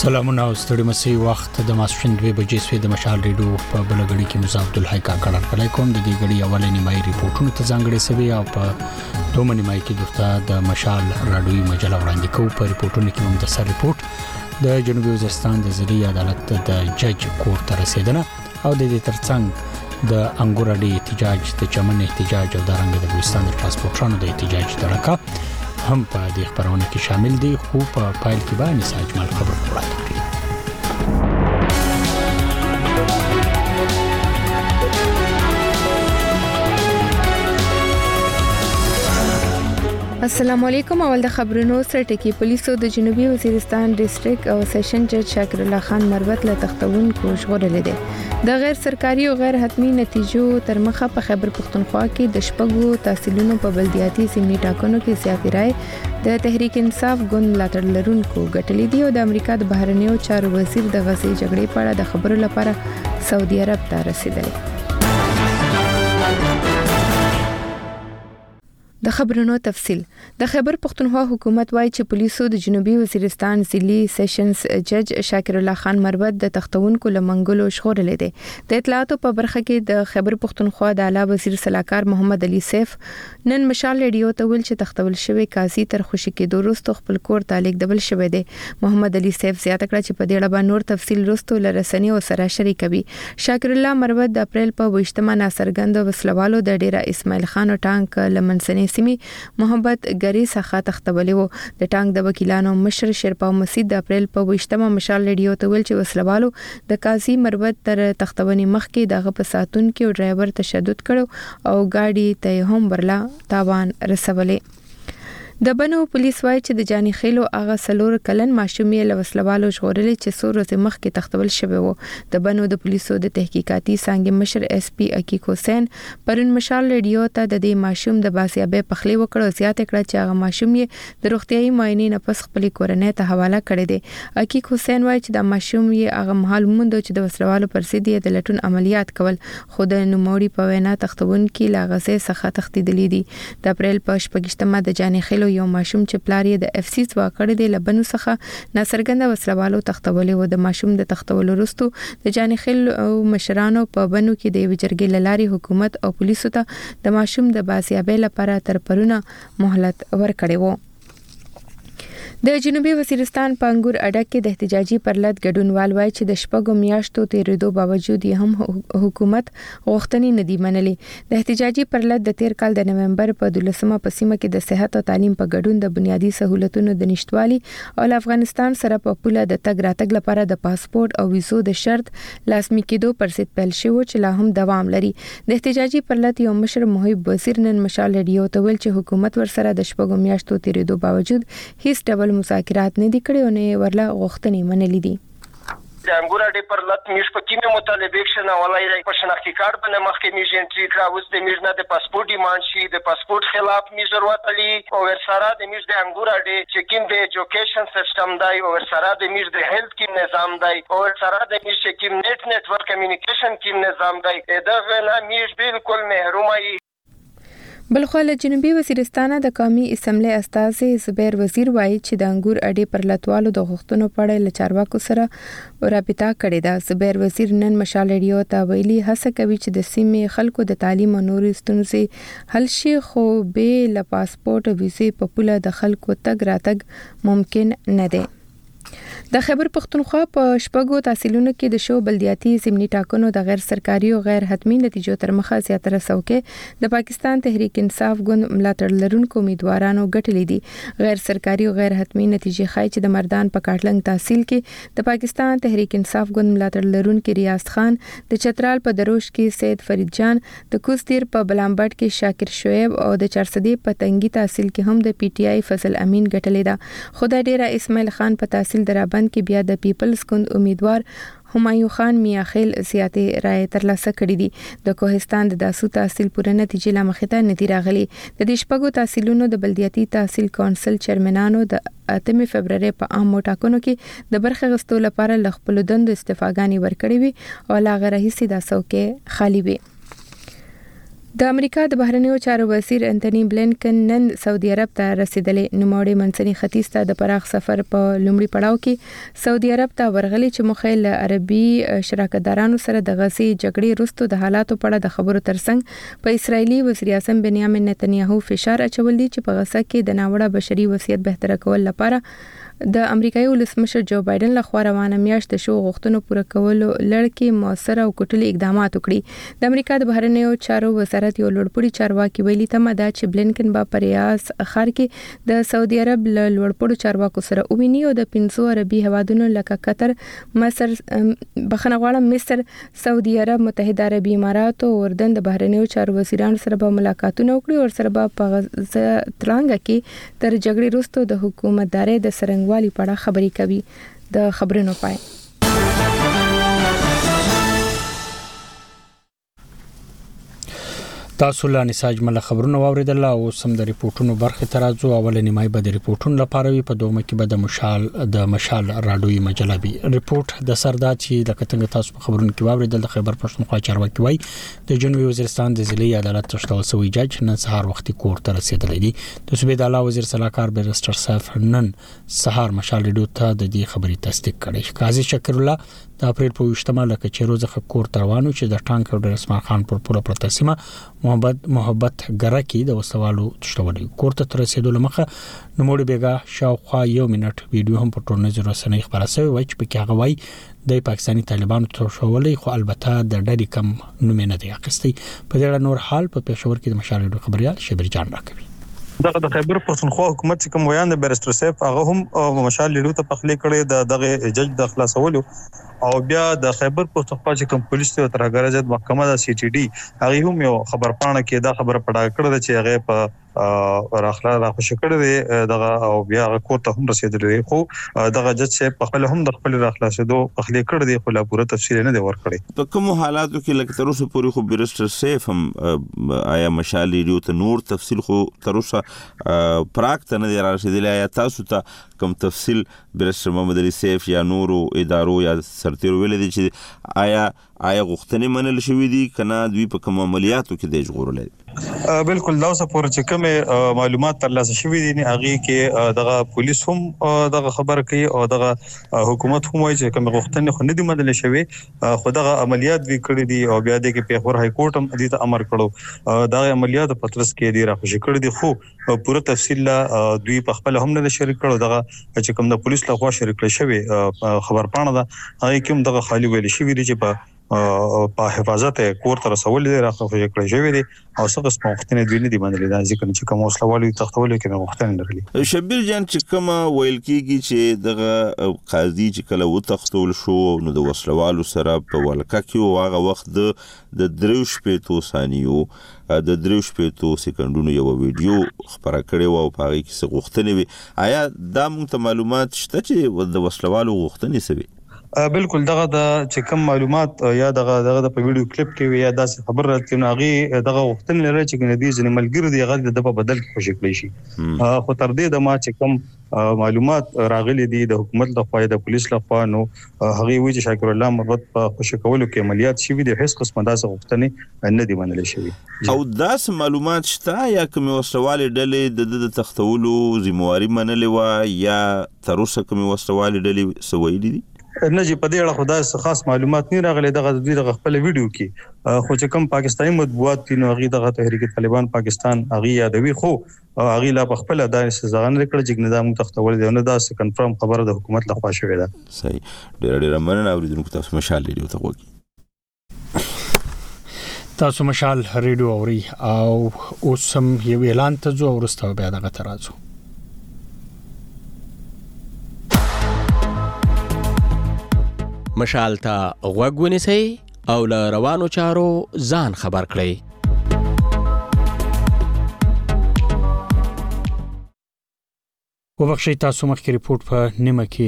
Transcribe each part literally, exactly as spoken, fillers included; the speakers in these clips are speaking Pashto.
سلامونه او ستړي مسي وخت د ماسپښین دوه بجې سوي د مشال ریډیو په بلګړی کې مزه عبد الحی کا کړه کړای کوم د دې غړي اولې نیمای ریپورتونو ته ځانګړي سوي او په دوه نیمای کې دغه د مشال رادیوي مجله وړاندې کوو. په ریپورتونو کې هم د سر ریپورت د جنوبي وزیرستان د ضلعي عدالت د جج کور ته رسیدنه او د دې ترڅنګ د انګورډي احتجاج د چمن احتجاج او د رنګ د بلوچستان د ترانسپورټرانو د احتجاج تړکا هم په دې خبرونه کې شامل دي. خو په پایل کې به نساج مال خبر وړاندې کړي. السلام علیکم. اول د خبرونو سره ټکی پولیسو د جنوبي وزیرستان ډیسټریکټ او سیشن جج شاکر الله خان مروت له تختون کو ژغورل دي. د غیر سرکاري او غیر حتمی نتیجو تر مخه په خیبر پختونخوا کې د شپږو تحصیلونو په بلدیاتي سیمې ټاکنو کې سیاسي رائے د تحریک انصاف ګوند ملاتړ لرونکو ګټلې دي او د امریکا د بهرنیو چارو وزیر د غزي جګړې په اړه د خبرو لپاره سعودي عرب ته رسیدلی. د خبرونو تفصيل. د خیبر پختونخوا حکومت وايي چې پولیسو د جنوبي وزیرستان ضلعي سیشنز جج شاکر الله خان مروت د تختونکو لمنګلو شغورل دي. د اطلاعاتو په برخه کې د خیبر پختونخوا د اعلی وزیر صلاحکار محمد علي سیف نن مشال ریډیو ته ویل چې تختول شوی قاضي تر خوشی کې دوروستو خپل کور تعلق دبل شوی دی. محمد علي سیف زیاته کړه چې په دې اړه نور تفصیل وروسته لرسنی او سره شریکوي. شاکر الله مروت د اپریل په وشتمه ناصرګند وسلوالو د ډیره اسماعیل خان ټانک لمنسنی سیمه محمد ګری څخه تختولې وو. د ټانک د وکیلانو مشر شرپاو مسید د اپریل په وشتمه مشال ریډیو ته ویل چې وسلوالو د قاضي مروت تر تختونې مخکې دغه په ساتون کې او ډرایور تشدد کړو او گاډي ته هم برلا تاوان رسولې. د بنو پولیس وايي چې د جاني خېلو اغه سلور کلن ماشومې له وسلوالو ژغورلې چې څو ورځې مخکې تختول شوی وو. د بنو د پولیسو د تحقیقاتي څنګه مشر اس پی عقیق حسین پرون مشال ریډیو ته د دې ماشوم د باسیابې پخلی وکړو. زیاته کړه چې هغه ماشوم یې د روغتيایي معاینې نه پس خپل کورنۍ ته حواله کړی دی. عقیق حسین وايي چې د ماشوم یې هغه مهال موند چې د وسلوالو پر ضد یې د لټون عملیات کول خو د نوموړي په وینا تختون کې لاغزه څخه تختیدلې دي. د اپریل په شپږشتمه د جاني خېلو یو ماشوم چې پلار یې د اف سی واکړه دی لبنو څخه ناصرګند وسلوالو تختولې و. د ماشوم د تختولو وروسته د جاني خیل او مشرانو په بنو کې د وجرګي لاري حکومت او پولیسو ته د ماشوم د باسیابې لپاره تر پرونه مهلت ورکړې و. د جنوبي وزیرستان په انګور اډه کې د احتجاجي پرلط ګډونوال وایي چې د شپږو میاشتو تیریدو باوجود یې هم حکومت غوښتنې نه دی منلې. د احتجاجي پرلط د تیر کال د نومبر په دولسمه په سیمه کې د صحت او تعلیم په ګډون د بنیادی سہولتونو د نشټوالي او افغانستان سره په پوله د تګ راتګ لپاره د پاسپورت او ویزو د شرط لازمي کېدو پر ضد پیل شو چې لا هم دوام لري. د احتجاجي پرلط یو مشر محب وزیر نن مشال ریډیو ته ویل چې حکومت ورسره د شپږو میاشتو تیریدو باوجود هیڅ ډول مذاکرات نه دي کړي او نه ورله غوښتنې منلې دي. د انګور اډې پر لټ میش په کیمه مطالبه شنه ولای په شناختی کارت باندې مخکې میژ انټری کړه. اوس د میژ نه د پاسپورت ډیماند شي د پاسپورت خلاف میژ ورتلی او ورسره د میژ د انګور اډې چې کیم د ایجوکیشن سیستم دی او ورسره د میژ د هیلث کیم نظام دی او ورسره د میژ کیم نت نتورک کمیونیکیشن کیم نظام دی دغه نه میژ بالکل محرومه. بلخو له جنوبي وزیرستان د قومي اسمبلی استازي زبیر وزیر وایي چې د انګور اډې پر لټوالو د غوښتنو په اړه له چارواکو سره رابطه کړې ده. زبیر وزیر نن مشال ریډیو ته ویلي هڅه کوي چې د سیمې خلکو د تعلیم او نورو ستونزې حل شي خو به له پاسپورت او ویزې په پوله د خلکو تګ راتګ ممکن نه دی. د خیبر پختونخوا په شپږو تحصیلونو کې د شو بلدیاتي ضمني ټاکنو د غیر سرکاري او غیر حتمی نتیجو تر مخه زیاتره څوکۍ د پاکستان تحریک انصاف ګوند ملاتړ لرونکو امیدوارانو ګټلې دي. غیر سرکاري او غیر حتمی نتیجې ښایي چې د مردان په کاټلنګ تحصیل کې د پاکستان تحریک انصاف ګوند ملاتړ لرونکو ریاض خان، د چترال په دروش کې سید فرید جان، د کوستیر په بلامبټ کې شاکر شعیب او د چارسدی په تنګي تحصیل کې هم د پی ټی آی فضل امین ګټلې ده. خدای ډیره اسماعیل خان په تحصیل درابند کې بیا د پیپلز ګوند امیدوار همایون خان میاخیل زیاتې رائے ترلاسه کړې دي. د کوهستان د داسو تحصیل پوره نتیجې لا مخې ته ندي راغلي. د دې شپږو تحصیلونو د بلدیاتي تحصیل کونسل چیرمنانو د اتمه February په عام ټاکنو کې د برخه غستو لپاره ل خپل دند استفاګانی ورکړې وي او لا غره هیڅ د څوکې خالی وي. د امریکا د بهرنیو چارو وزیر انټونی بلینکن نن سعودي عرب ته رسیدلې. نوموړي منځني ختیځ ته د پراخ سفر په لومړي پړاو کې سعودي عرب ته ورغلي چې مخیل عربي شراکتدارانو سره د غزي جګړې وروسته د حالاتو په اړه د خبرو ترڅنګ په اسرایلی وزیر اعظم بنیامین نتنیاهو فشار اچول دي چې په غزه کې د ناوړه بشري وضعیت بهتر کول لپاره د امریکایي ولسمشر جو بایدن لخوا روانه میاشت د شو غوښتنو پوره کولو لړ موثر او کټلي اقدامات وکړي. د امریکا د بهرنیو چارو وزارت یو لوړپوړي چارواکي ویلي تمه ده چې بلینکن به په ریاض ښار کې د سعودي عرب له لوړپوړو چارواکو سره وویني او د پنځو عربي هیوادونو لکه قطر، مصر، بخښنه غواړم مصر، سعودي عرب، متحده عربي امارات او اردن د بهرنیو چارو وزیرانو سره به ملاقاتونه وکړي او سره به په غزه ترانګه کې تر جګړې وروسته د حکومتداري د سرنګ والی پړه خبري کوي. د خبرونو پای. تاسو لا نساج مل خبرونه واوریدل او سم د ریپورتونو برخه ترازو اولنې مای به د ریپورتونو لپاره وي په دومره کې به د مشال د مشال راډیوي مجله بي ریپورت د سردار چې د کتنګ تاسو په خبرونو کې واوریدل د خبر پښتونخوا چارواکي وای د جنوبي وزیرستان د ضلعي عدالت تشتول سوی جج نن سهار وختي کور ته رسیدلی دي. د صوبې د اعلی وزیر صلاحکار بیرستر صاحب نن سهار مشال ریډیو ته د دې خبري تصدیق کړي. قاضي شکر الله د اپریل په وشتمه لکه چې روزه کور تروانو چې د ټانک او د رسمان خان پر پوره پرتسمه محمد محبت ګرکی د وسوالو تشتولي کور ته رسیدو لمخه نو موږ بیګه شاوخوا یو منټ ویډیو هم په ټولنیزو رسنیو خبره شوی و چې په کې هغه وای د پاکستاني طالبانو تشولي خو البته د ډېری کم نوم نه دی اخیستی. په دې نور حال په پېښور کې د مشال خبريال شبیر جان راکوي. دغه د خیبر پښتونخوا حکومت چې کوم ویان د بیرستر صاحب هغه هم مشال لیډو ته پخلی کړي د دغه جج د خلاصولو او بیا د خیبر پښتونخوا چې کوم پولیس ته ترګره جد محکمه د سی ټي ډي هغه هم یو خبر پاڼه کې دا خبره پړا کړه چې هغه په راخلا راخوش کړي دغه او بیا کور ته هم رسیدلی خو دغه جج صاحب په خپل هم د خپل راخلاصېدو پخلی کړي دی خو لا پوره تفصیل نه دی ورکړي. په کوم حالاتو کې لکه تر اوسه پورې خو بیرستر صاحب هم آیا مشال لیډو ته نور تفصیل خو تر اوسه پراکت نه دی راشدلی آیا تاسو ته کوم تفصیل بیرستر محمد علي صاحب یا نورو ادارو یا سرتیر ویل دي چې آیا آیا غوښتنې منل شوې دي کنه دوی په کوم عملیاتو کې د ژغورل دي؟ بالکل دا اوس پورې چې کوم معلومات ترلاسه شوې دي نه هغه کې دغه پولیس هم دغه خبر کوي او دغه حکومت هم وايي چې کوم غوښتنې خو نه دي منل شوې خو دغه عملیات وی کړی دي او بیا د کې پیښور های کورټ هم دې ته امر کړو دا عملیات په ترڅ کې دي راخوشي کړی دي خو پوره تفصیل دوی په خپل هم نه شریک کړو دغه چې کوم د پولیس لخوا شریک شوی خبر پاڼه ده هغه کوم دغه خالی ویل شوی دي چې په په حفاظت کور ته رسول دي راخوږي کړی شوی دي او څه قسم وختونه دوی نه دي باندې دا ځکه چې کوم وسلوالي تختول کې وختونه لري. شبیر جان چې کوم ویل کیږي چې دغه قاضي چې کله و تختول شو نو د وسلوالو سره په ولکه کې هغه وخت د دریوش په ثانیو د دریوش په سکندونو یو ویډیو خبره کړې و او په هغه کې څه غوښتنې وي آیا دا موږ ته معلومات شته چې د وسلوالو غوښتنې سوي؟ بالکل دغه د چې کوم معلومات یا دغه دغه په ویډیو کلیپ کې یا داسې خبر راځي نو هغه دغه وختن لري چې ندي ځنې ملګری دی هغه د په بدل کې خوشی کړی شي خو تر دې د ما چې کوم معلومات راغلي دي د حکومت لخوا د پولیس لخوا نو هغه وی چې شاکر الله مربوط په خوشی کولو کې عملیات شوی دي هیڅ قسمه داسې وختنې نه دی منل شوی او داسې معلومات شته یا کوم وسوالې ډلې د تختولو ذمہواری منلې و یا تر اوسه کوم وسوالې ډلې سوي دي؟ نه جی په دې اړه خدای خاص معلومات نه راغلي دغه د دغه خپل ویډیو کې خو چې کوم پاکستاني مطبوعات دي نو هغه دغه تحریک طالبان پاکستان هغه یادوي خو هغه لا په خپل د سزا نه کړ چې نظام تختول دی نه دا کنفرم خبره د حکومت لخوا شوې ده. صحیح ډېر ډېر مننه اوریدونکو تاسو مشال لیډیو ته وګورئ. تاسو مشال ریډیو اوري او اوس هم یو اعلان ته ځو ورسته بیا دغه ترازو. مشال ته غوږ ونیسئ او له روانو چارو ځان خبر کړئ. وبخښئ تاسو مخکې ریپورت په نیمه کې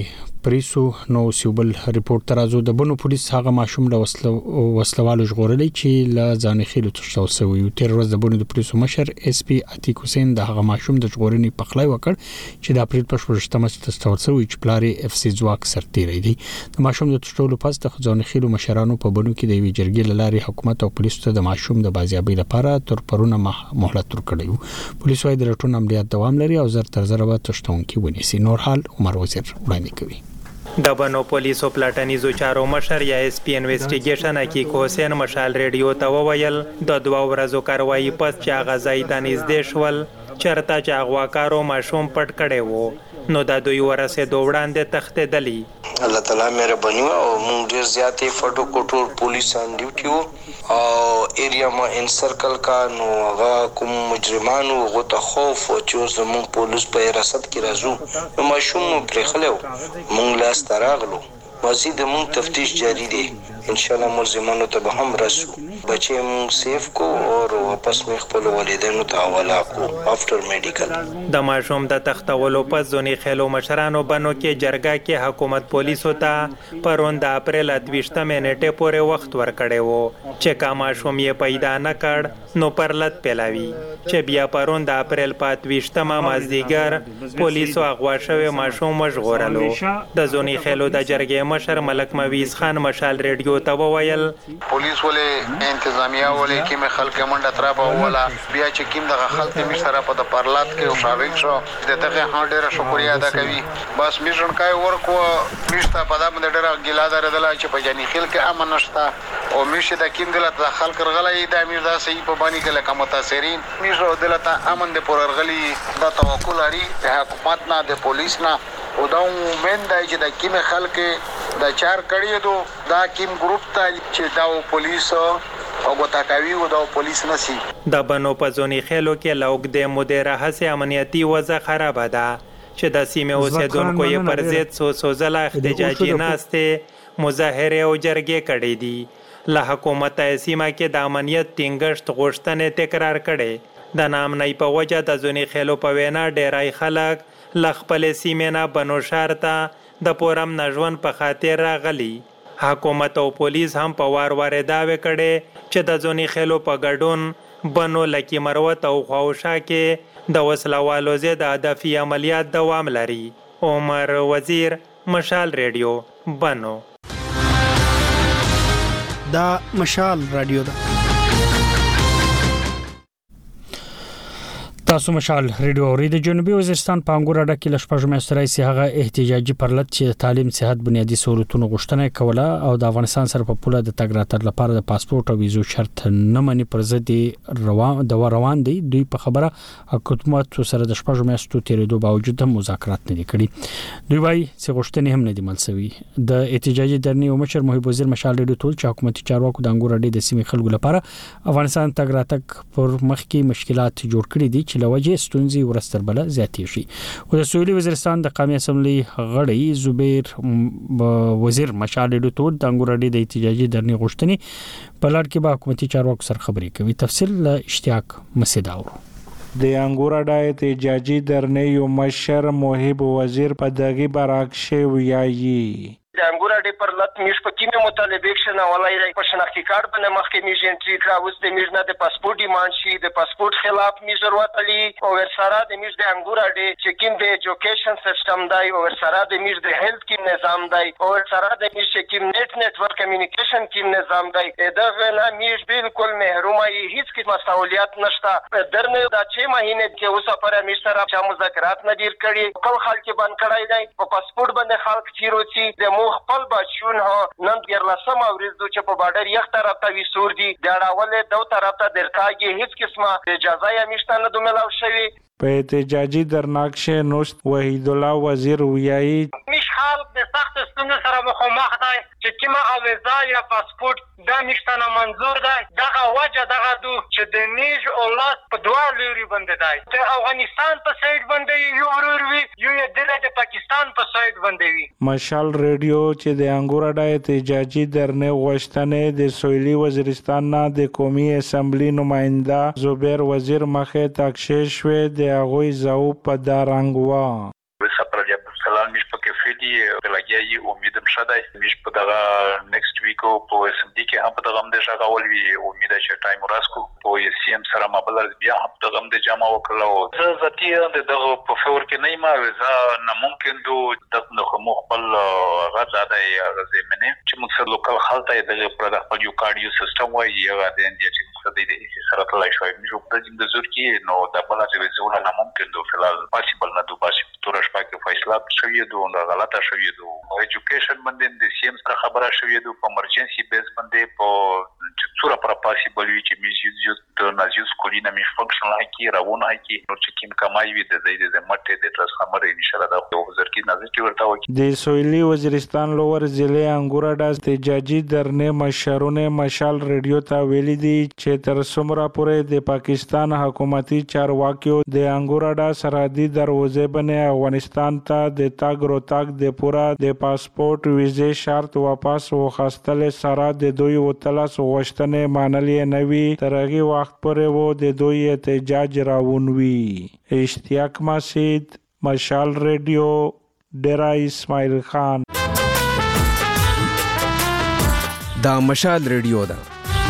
پریسو نو سیوبل ریپورت ترازو د بنو پولیس هغه ماشوم له وسلوالو ژغورلې چې له ځان خېلو تشتول شوی. تیر ورځ د بنو د پولیسو مشر اس پی عتیق حسین د هغه ماشوم د ژغورنې پخلای وکړ چې د اپریل په شپږمه تشتول شوی چې پلاری اف سی ځواک سرتیری دی. د ماشوم د تشتولو پس د ځان خېلو مشرانو په بنو کې د وی جرګې لاري حکومت او پولیسو ته د ماشوم د بازیابۍ لپاره تر پرونه مهلت ورکړی. پولیس وايي د لټون عملیات دوام لري او زر تر زر به تشتونکي ونیسي. نور حال عمر وزیر وړاندې کوي. د بنو پولیسو پلاټنیزو چارو مشر یا اس پی انویسټیګیشن عتیق حسین مشال ریډیو ته وویل د دوه ورځو کاروایی پس چې غزای ته نږدې شول چرته چې اغواکارو ماشوم پټ کړي وو نو د دوی ورسه دوړاندې تختیدلی. الله تعالی مهرباني او موږ ډیر زیاتې فټو کوټور پولیس ان ډیوټي وو او ایریا ما ان سرکل کا نو هغه کوم مجرمانو غوته خوف او چې زموږ پولیس په حراست کې راځو نو ماشوم پرې خلو موږ لاس تراغلو. مزید موږ تفتیش جاری دی. ان شاء الله ملزمانو ته به هم رسو. بچي موږ سیف کو او واپس مخ خپل والدینو ته حواله کو افټر میډیکل. د ماشوم د تختولو پس ځونی خېلو مشرانو بنو کې جرګه کې حکومت پولیسو ته پرون د اپریل اتویشتمه نیټه پورې وخت ورکړی وو چې کا ماشوم یې پیدا نه کړ نو پرلط پیلاوي چې بیا پرون د اپریل په اتویشتمه مازدیګر پولیسو اغوا شوی ماشوم وژغورلو. د ځونی خېلو د جرګې مشر ملک مویز خان مشال ریډیو ته وویل پولیس ولې انتظامیه ولې کې مې خلک منډه ترابه ولا بیا چې کیم دغه خلک می سره په د پرلات کې او شاوین شو د دغه ها ډیره شکریا ادا کوي. بس میشن کای ورکو میشته په دغه ډیره ګیلا دردل چې په جنی خل کې امن نشته او میشه د کیم دلته د خلک رغلې د امیر داسې په باندې کې لکه متاثرین میشو دلته امن د پررغلی د توکل لري د حکومت نه د پولیس نه او دا مومن دی چې د کیم خلک د چار کړي دو دا کیم ګروپ ته چې دا پولیس او وتاکاوی او دا پولیس نسی. د بنو په ځونی خېلو کې لوګ د مدیره هڅه امنیتي وضع خراب ده چې د سیمه اوسیدونکو یې پر ضد سو سوزله احتجاجي ناشته مظاهره او جرګې کړې دي. له حکومت سیمه کې د امنیت ټینګښت غوښتنې تکرار کړي. د نام نه په وجه د ځونی خېلو په وینا ډېرای خلک لخپل سیمه نه بنو شهر ته د پورم نژون په خاطر راغلي. حکومت او پولیس هم په وار وار داوی کړي چې د ځونی خېلو په ګډون بنو لکی مروت او خواوشا کې د وسلوالو ضد هدفي عملیات دوام لري. عمر وزیر مشال ریډیو بنو. دا مشال رادیو ده. تاسو مشال ریډیو اوري. د جنوبي وزیرستان په انګور اډه کې لشپږ میاشتې سي هغه احتجاجي پرلط چې تعلیم صحت بنیادی سہولتونو غوښتنه کوله او د افغانستان سره په پوله د تګ راتګ لپاره د پاسپورت او ویزو شرط نه مني پر ضد روان د روان دي. دوی په خبره حکومت سره د شپږ میاشتو تیرېدو باوجود هم مذاکرات نه کړي. دوی وايي چې غوښتنې هم نه دي منسوي. د احتجاجي درنې او مشر محب وزیر مشال ریډیو ټول چې حکومتي چارواکو د انګور اډې د سیمې خلکو لپاره افغانستان تګ راتګ پر مخ کې مشکلات جوړ کړي دي چې لوجه ستونزې ورستر بل زیاتې شي. او د سویلي وزیرستان د قومي اسمبلی غړی زبیر وزیر مشال ریډیو ټول د انګور اډې د احتجاجي درنې غوښتنې په لړ کې به حکومتي چارواکو سره خبرې کوي. تفصیل له اشتیاق مسیداور. د انګور اډې احتجاجي درنې یو مشر محب وزیر په دغه برعکس ویایي د انګور اډې پر لط میش په کیمه مطالبه کښنه ولای راي په شناختی کارت باندې مخکې میژ انټری کړه. اوس د میژ نه د پاسپورت ډیماند شي د پاسپورت خلاف میژ ورتلی او ورسره د میژ د انګور اډې چې کیم د ایجوکیشن سیستم دی او ورسره د میژ د هیلث کیم نظام دی او ورسره د میژ کیم نت نتورک کمیونیکیشن کیم نظام دی. دغه نه میژ بالکل محرومه هیڅ کیسه مسؤلیت نشته. درنه د چه مهینه کې اوسه پر میژ سره چې مذاکرات نه دیر کړي خپل خلک باندې کړای دی په پاسپورت باندې خلک چیروسی د خپل بچون ها نن ډیر لسم اوریز چې په بارډر یو طرف ته وی سور دي د اړول دو طرف ته درکاږي هیڅ قسمه اجازه یې مشته نه دوملاو شوی. په احتجاجي درناکش نوست وحید الله وزیر ویایي مش خلق د سخت ستونزو سره مخامخ دی چې کیمه اویزا یا پاسپورت دا نشته نه منظور دی. دغه وجه دغه دو چې د نیج او لاس په دوه لوري باندې دی. د افغانستان په سایډ باندې یو ورور وی یو یې د پاکستان په سایډ باندې وی. مشال ریډیو چې د انګور اډې احتجاجي درنې غوښتنې د سویلي وزیرستان نه د قومي اسمبلی نماینده زبیر وزیر مخې تاکشش و د هغوی زاو په دارنګ وا سفر د عبدالسلام مش په کې دي لګیایي امیدم شدای مش په دغه نیکست ویک او په اس ام ډي کې هم په دغه د شغاول وی امید چې ټایم راسکو په سی ام سره مبلغ بیا هم دغه د جامع وکړو زه ذاتی د دغه په فور کې نه ما وزا نه ممکن دو دغه مخبل غزاده یا زمینه چې موږ سره لوکل خلک د پر د خپل یو کارډیو سیستم وایي یا د انډیا چې د دې سره تلای شوی موږ په دې د زور کې نو د بل څه وزونه نه ممکن دو فلال پاسیبل نه دو پاسیبل تورش پاکه فیصله شوی دو نه غلطه شوی دو ایجوکیشن باندې د سی ام سره خبره شوی دو په امرجنسي بیس باندې په څوره پر پاسیبل وی چې میږي د نازیو سکولینه می فنکشنل هکی راونه هکی نو چې کیم کمای وی د دې د مټه د ترانسفارمر ان شاء الله د وزیر کې نازل کی ورته وکی د سویلی وزیرستان لوور ضلع انګورډا احتجاجي درنه مشرونه مشال ریډیو ته ویلي دي چې تر څومره پورې د پاکستان حکومتي چارواکیو د انګورډا سرحدي دروازې باندې افغانستان ته د تاګ روتاګ د پورا د پاسپورت ویزه شرط واپس وخاستل سره د دوی وتلاس غوښتنې مانلې نوي ترغي وخت پورې وو د دوی احتجاج راونوي اشتیاق مسجد مشال ریډیو ډیرا اسماعیل خان دا مشال ریډیو دا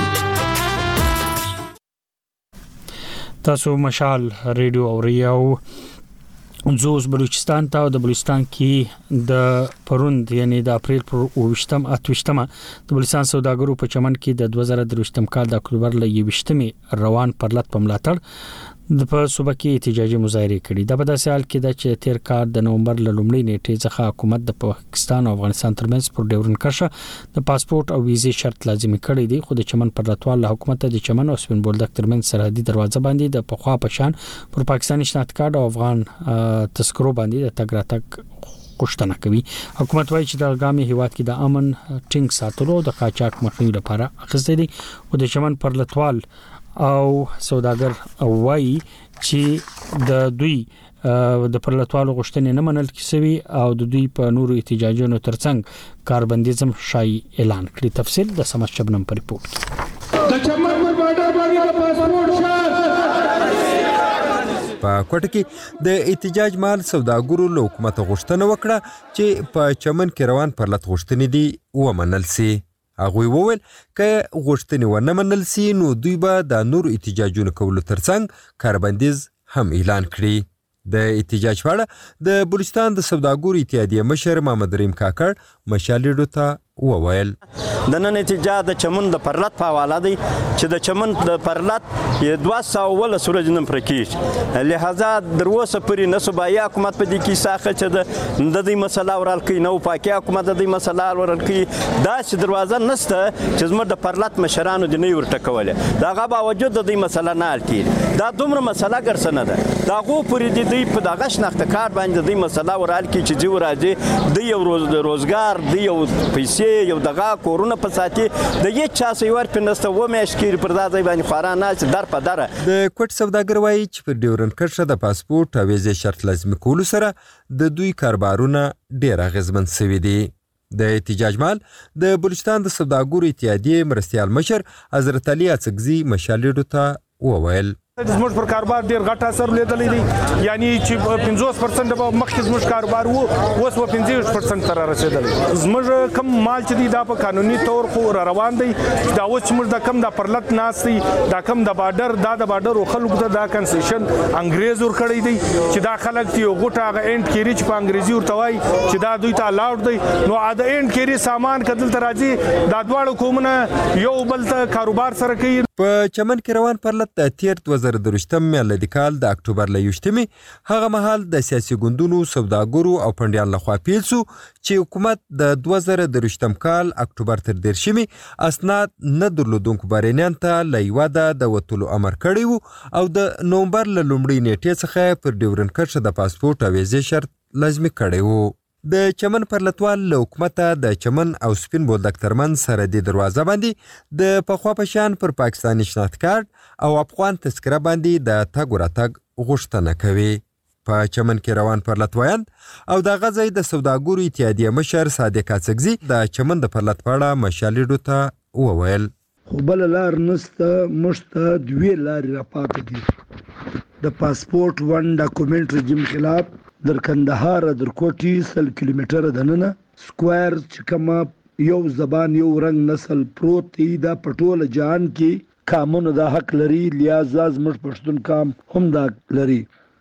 تاسو مشال ریډیو اوریاو زوز بلوچستان ته د بلوچستان کې د پروند یعنی د اپریل پر اوشتم اتوشتمه د بلوچستان سوداګرو په چمن کې د دوه زره دروشتم کال د اکتوبر ل یوشتمه روان پرلط په ملاتړ د په صوبه کې احتجاجي مظاهره کړي د په داسې حال کې د چې تیر کال د نومبر ل لومړۍ نیټې څخه حکومت د پاکستان او افغانستان ترمنځ پر ډیورن کرښه د پاسپورت او ویزې شرط لازمي کړی دی خو د چمن پر لټوال حکومت د چمن او سپین بولدک ترمنځ سرحدي دروازه باندې د پخوا پشان پر پاکستاني شناخت کارت او افغان تذکرو باندې د تګ راتګ غوښتنه کوي حکومت وايي چې د ګامي هیواد کې د امن ټینګ ساتلو د قاچاق مخنیوي لپاره اخیستې دي او د چمن پر لټوال او سوداګر وایي چې د دوی د پرلطوالو غوښتنې نه منل کیږي او د دوی په نورو احتجاجونو ترڅنګ کاربندیزم شای اعلان کړی تفصیل د سمش شبنم پر ریپورت کې د چمن پر باډر باندې د پاسپورت په کوټه کې د احتجاج مال سوداګرو له حکومت غوښتنه وکړه چې په چمن کې روان پرلط غوښتنې دي ومنل سي هغه وویل ک غوښتنې ونه منل سي نو دوی به د نور احتجاجونو کولو ترڅنګ کاربندیز هم اعلان کړي د احتجاج په د بلوچستان د سوداګرو اتحادیه مشر محمد رحیم کاکړ مشالېډو ته وویل د نن احتجاج د چمن د پرلط په حواله دی چې د چمن د پرلط دوه سوه ولس ورځې نن پرې کېږي لهذا در اوسه پورې نه صوبایي حکومت په دې کې ساخه چې د د دې مسله ورحل کوي نه وفاقي حکومت د دې مسله ورحل کوي داسې دروازه نشته چې زموږ د پرلط مشرانو دې نه وي ورټکولې د هغه باوجود د دې مسله نه حل کېږي دا دومره مسله ګرڅه نه ده د هغو پورې دې دوی په دغه شناخته کارت باندې د دې مسله ورحل کړي چې ځي وراځي د یو روزګار د یو پیسې یو دغه کورونه په ساتي د هیڅ چا سیور پنسته و میاشت کې پر دا ځای باندې خورا نه در په دره د کوټ سوداګر وایي چې پر ډیورن کرښه د پاسپورت او ویزې شرط لازمي کولو سره د دوی کاربارونه ډیر اغیزمن شوي دي د احتجاج مال د بلوچستان د سوداګرو اتحادیې مرستیال مشر حضرت علي اڅکزي مشالېډو ته وویل زموږ پر کاروبار ډیر غټ اثر لیدلی دی یعنی چې پنځوس پرسنټ به مخکې زموږ کاروبار وو اوس به پنځه پرسنټ ته رارسېدلی زموږ کم مال چې دی دا په قانوني طور خو را روان دی دا اوس چې موږ د کم د پرلط ناست دی دا کم د بارډر دا د بارډر خلکو ته دا کنسیشن انګریز ور کړی دی چې دا خلک تی غوټه هغه اینډ کیری چې په انګریزي ورته وایي چې دا دوی ته الاؤډ دی نو دا اینډ کیری سامان کدل ته راځي دا دواړو قومونه یو بل ته کاروبار سره کوي په چمن کې روان پرلط د تیر دوه زره درویشتم میلادي کال د اکتوبر له یوشتمې هغه مهال د سیاسي ګوندونو سوداګرو او پنډیان لخوا پیل سو چې حکومت د دوه زره درویشتم کال اکتوبر تر دېرشمې اسناد نه درلودونکو بهرنیان ته له هیواده د وتلو امر کړی و او د نومبر له لومړۍ نیټې څخه پر ډیورن کرښه د پاسپورت او ویزې شرط لازمي کړی و د چمن پرلطوال له حکومته د چمن او سپین بولدک ترمنځ سرحدي دروازه باندې د پخوا په شان پر پاکستاني شناخت کارت او افغان تذکره باندې د تګ ورتګ غوښتنه کوي په چمن کې روان پرلطوایان او د غزې د سوداګرو اتحادیه مشر صادق اڅکزي د چمن د پرلط په اړه مشالېډو ته وویل خو بل لار نسته مشته دوی لارې راپاتې دي د پاسپورت ون ډاکومنټ رژیم خلاف در کندهار در کوټي سل کیلومتره دننه سکوير چې کومه یو زبان یو رنگ نسل پروت دی دا پټول جهان کې قانون دا حق لري لہذا زموږ پښتون قام هم دا لري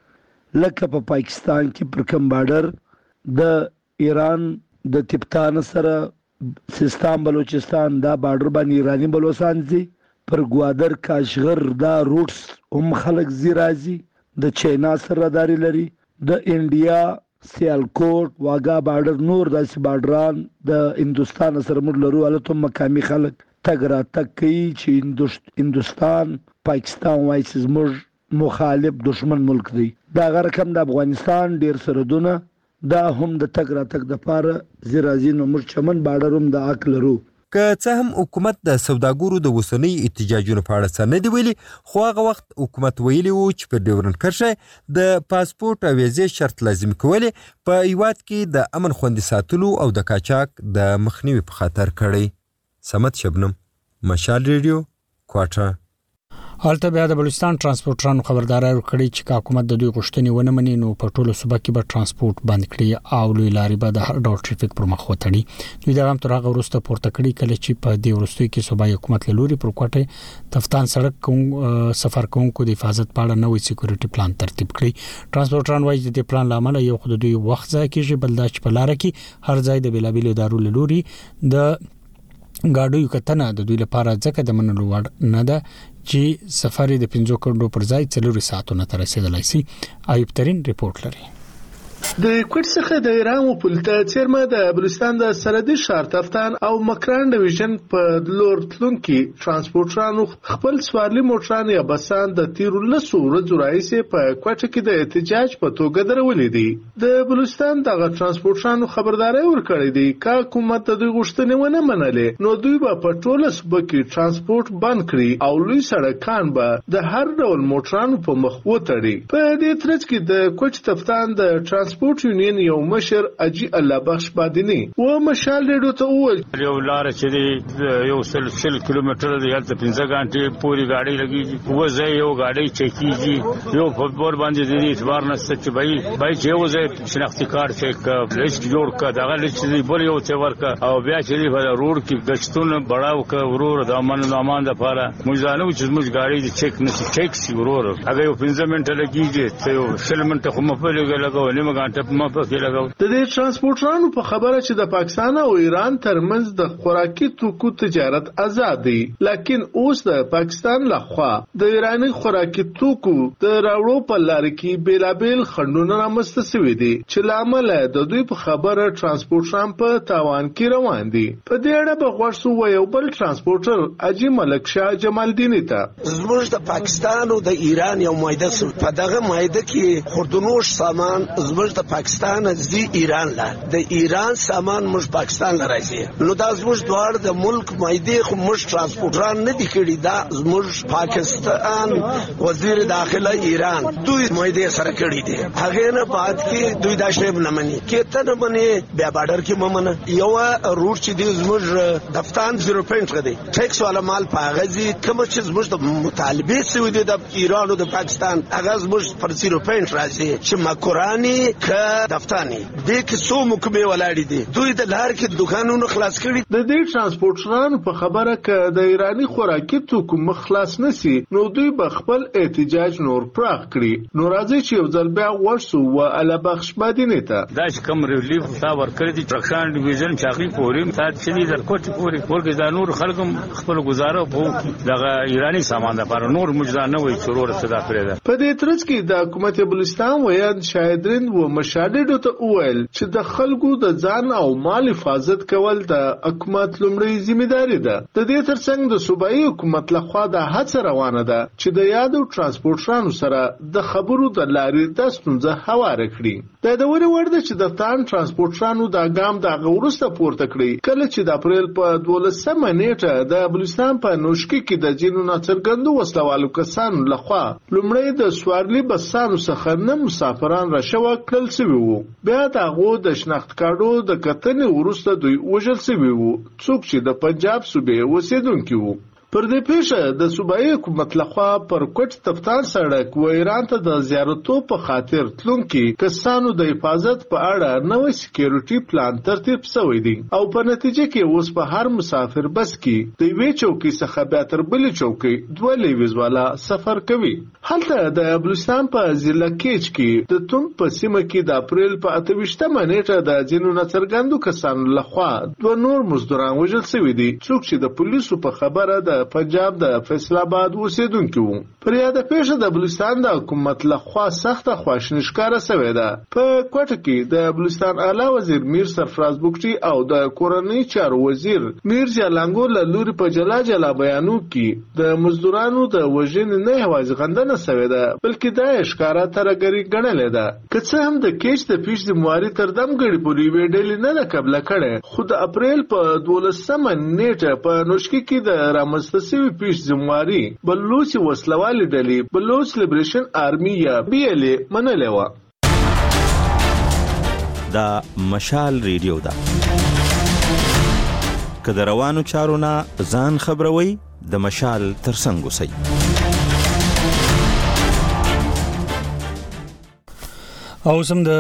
لکه په پاکستان کې پر کوم بارډر د ایران د تبتان سره سیستان بلوچستان دا بارډر باندې ایرانی بلوچستان دي پر ګوادر کاشغر دا روټس هم خلک زی راځي د چاینا سره داري لري د انډیا سیالکوټ واګا بارډر نور داسې بارډران د هندستان سره موږ لرو الته مقامي خلک تګ را تګ کوي چې هندستان پاکستان وایي چې زموږ مخالف دشمن ملک دی دا غرکم د افغانستان ډیر سرحدونه دا هم د تګ را تګ د پاره زی راځي نو موږ چمن بارډر هم د حق لرو که څه هم حکومت د سوداګرو د وسنۍ احتجاجونو په اړه څه نه دی ویلي خو هغه وخت حکومت ویلي وو چې په ډیورنډ کرښه د پاسپورت او ویزې شرط لازم کولې په هیواد کې د امن خوندي ساتلو او د قاچاق د مخنیوي په خاطر کړی. سمت شبنم، مشال ریډیو، کوټه. حالته بیا د بلوچستان ترانسپورټرانو خبرداري ورکړي چې حکومت د دوی غوښتنې ونه مني نو په ټولو صوبه کې به ترانسپورت بند کړي او لوی لارې به د هر ډول ټریفیک پر مخ وتړي. دوی دا هم تر هغه وروسته پورته کړي کله چې په دې وروستي کې صوبایي حکومت له لوري پر کوټه تفتان سړک کوم سفر کوونکو د حفاظت په اړه نوې سکیورټي پلان ترتیب کړي. ترانسپورټران وايي چې د پلان لامل یو خود دوی وخت ځای کېږي بل دا چې په لار کې هر ځای د بلابل ادارو له لوري د ګاډیو کتنه د دوی لپاره ځکه د منلو وړ نه ده چې سفر د پنځو کډو پر ځای څلور ساعتونو تر رسیدلای شي. ایوب ترين ریپورت لري. د کوټ څخه د ایران او پولته چیرمه د بلوچستان د سرحدي ښار تفتان او مکران ډیویژن په لور تلونکي ترانسپورټرانو خپل سوارلي موټران یا بسان د تیر لسو ورځو راځي په کوټه کې د احتجاج په توګه درولې دي. د بلوچستان دغه ترانسپورټرانو خبرداري ورکړې دي چې حکومت د دوی غوښتنې ونه منلې نو دوی به په ټوله صوبه کې ترانسپورت بند کړي او لوی سړکان به د هر ډول موټرانو په مخ وتړي. په دې ترڅ کې د کوټ تفتان د ترانسپورت یونین یو مشر اجي الله بخش بادینی و مشال ریډیو ته وویل یو لار چې یو سل سل کیلومتر دی هلته پنځه غنټې پوری گاډي لګیږي و زه یو گاډي چکیږي یو په بور باندې د دې اعتبار نه ست چې بای بای چې یو زه شناختی کارت چک لیست جوړ کړه دغه لیست دی بل یو څه ورکا او بیا چې په روډ کې گشتونه بڑاو ک ورور د امن او امان لپاره مجانو چې موږ گاډي چک نشي چک سی ورور هغه یو پنځه منټه لګیږي ته یو شل منټه خو مې په لګاو نیمه د دې ترانسپورټرانو په خبره چې د پاکستان او ایران ترمنځ د خوراکي توکو تجارت آزاد دی لکن اوس د پاکستان لخوا د ایرانی خوراکي توکو د راوړو په لار کې بیلابل خندونه رامنځته شوي دي چې لامل د دوی په خبره ترانسپورټران په تاوان کې روان دي. په دې اړه به غوښتو و یو بل ترانسپورټر اجي ملک شاه جمالدین ته زموږ د پاکستان او د ایران یو معاهده سره په دغه معاهده کې خوردنوش سامان زموږ د پاکستان زی ایران لا د ایران سامان مش پاکستان لا راځي نو دا زموږ دوار د ملک مایده خو مش ترانسپورټران نه دي کړي دا زموږ پاکستان وزیر داخله ایران دوی مایده سره کړي دي هغه نه بعد کې دوی دا شی نه مني کته نه مني بیا بارډر کې ممنه یو روټ چې دی زموږ دفتان زیرو پوینټ غدي ټیکس والا مال پاغزي کوم چې زموږ د مطالبه سوي دي د ایران او د پاکستان هغه زموږ پر زیرو پوینټ راځي چې مکرانی که دفتانی دې کې سو مکمه ولاړې دي دوی د لار کې دکانونو خلاص کړي. د دې ترانسپورټرانو په خبره ک د ایرانی خوراکي توکو مخ خلاص نسی نو دوی به خپل احتجاج نور پراخ کړي. نو راځي چې یو ځل بیا ورسو و اله بخش مدینه ته دا چې کوم ریلیف تا ورکړي دي ترکشان ډیویژن چاقي پوري سات شنی در کوټ پوري ورګ دا نور خلکو خپل گزاره وو دغه ایرانی سامان لپاره نور مجرا نه وي شروع صدا کړی ده. په دې ترڅ کې د حکومت بلوچستان ویان شاهدرین و مشاهده ته وویل چې د خلکو د ځان او مال حفاظت کول د حکومت لومړی ځمېداري ده. د دې ترڅنګ د صوبایي حکومت لخوا د هڅه روانه ده چې د یادو ترانسپورټرانو سره د خبرو د لارې د ستونزه هواره کړي. د دوري ورده چې د تان ترانسپورټرانو د ګام د غورسته پورته کړي کله چې د اپریل په دولسمه نیټه د بلوچستان په نوشکی کې د جنو ناڅرګندو وسلوالو کسانو لخوا لومړی د سوارلي بسانو څخه نه مسافران را شوه کړل شوي وو. بیا د هغو د شناخت کارډو د کتنې وروسته دوی وژل شوي وو څوک چې د پنجاب صوبې اوسېدونکي وو. پر دې پیښه د صوبایي حکومت لخوا پر کوټ تفتان سړک و ایران ته د زیارتو په خاطر تلونکي کسانو د حفاظت په اړه نوې سکیورټي پلان ترتیب شوی دی او په نتیجه کې اوس په هر مسافر بس کې د یوې چوکۍ څخه بیا تر بلې چوکۍ دوه لیویز والا سفر کوي. هلته د بلوچستان په ضلع کیچ کې د توم په سیمه کې د اپریل په اته ویشتمه نیټه د ځینو ناڅرګندو کسانو لخوا دوه نور مزدوران وژل شوي دي څوک چې د پولیسو په خبره د پنجاب د فیصل آباد اوسیدونکي وو. پر یاده پیښه د بلوچستان د حکومت لخوا سخته خواشیني ښکاره شوې ده. په کوټه کې د بلوچستان اعلی وزیر میر سرفراز بوکټي او د کورنۍ چارو وزیر میر جالانګو له لوري په جلا جلا بیانو کې د مزدورانو د وژنې نه یوازې غندنه شوې ده بلکې دا یې ښکاره ترهګري ګڼلې ده. که څه هم د کیچ د پیش ذمواري تر دم ګړي پورې یوې ډلې نه ده قبله کړې خو د اپریل په دولسمه نیټه په نوشکي کې د رامنځته شوي پیش ذمواري بلوچي وسلوالې ډلې بلوچ لیبریشن آرمي یا بي ال اي منلې وه. دا مشال ریډیو ده که د روانو چارو نه ځان خبروي د مشال ترڅنګ اوسئ. او سم د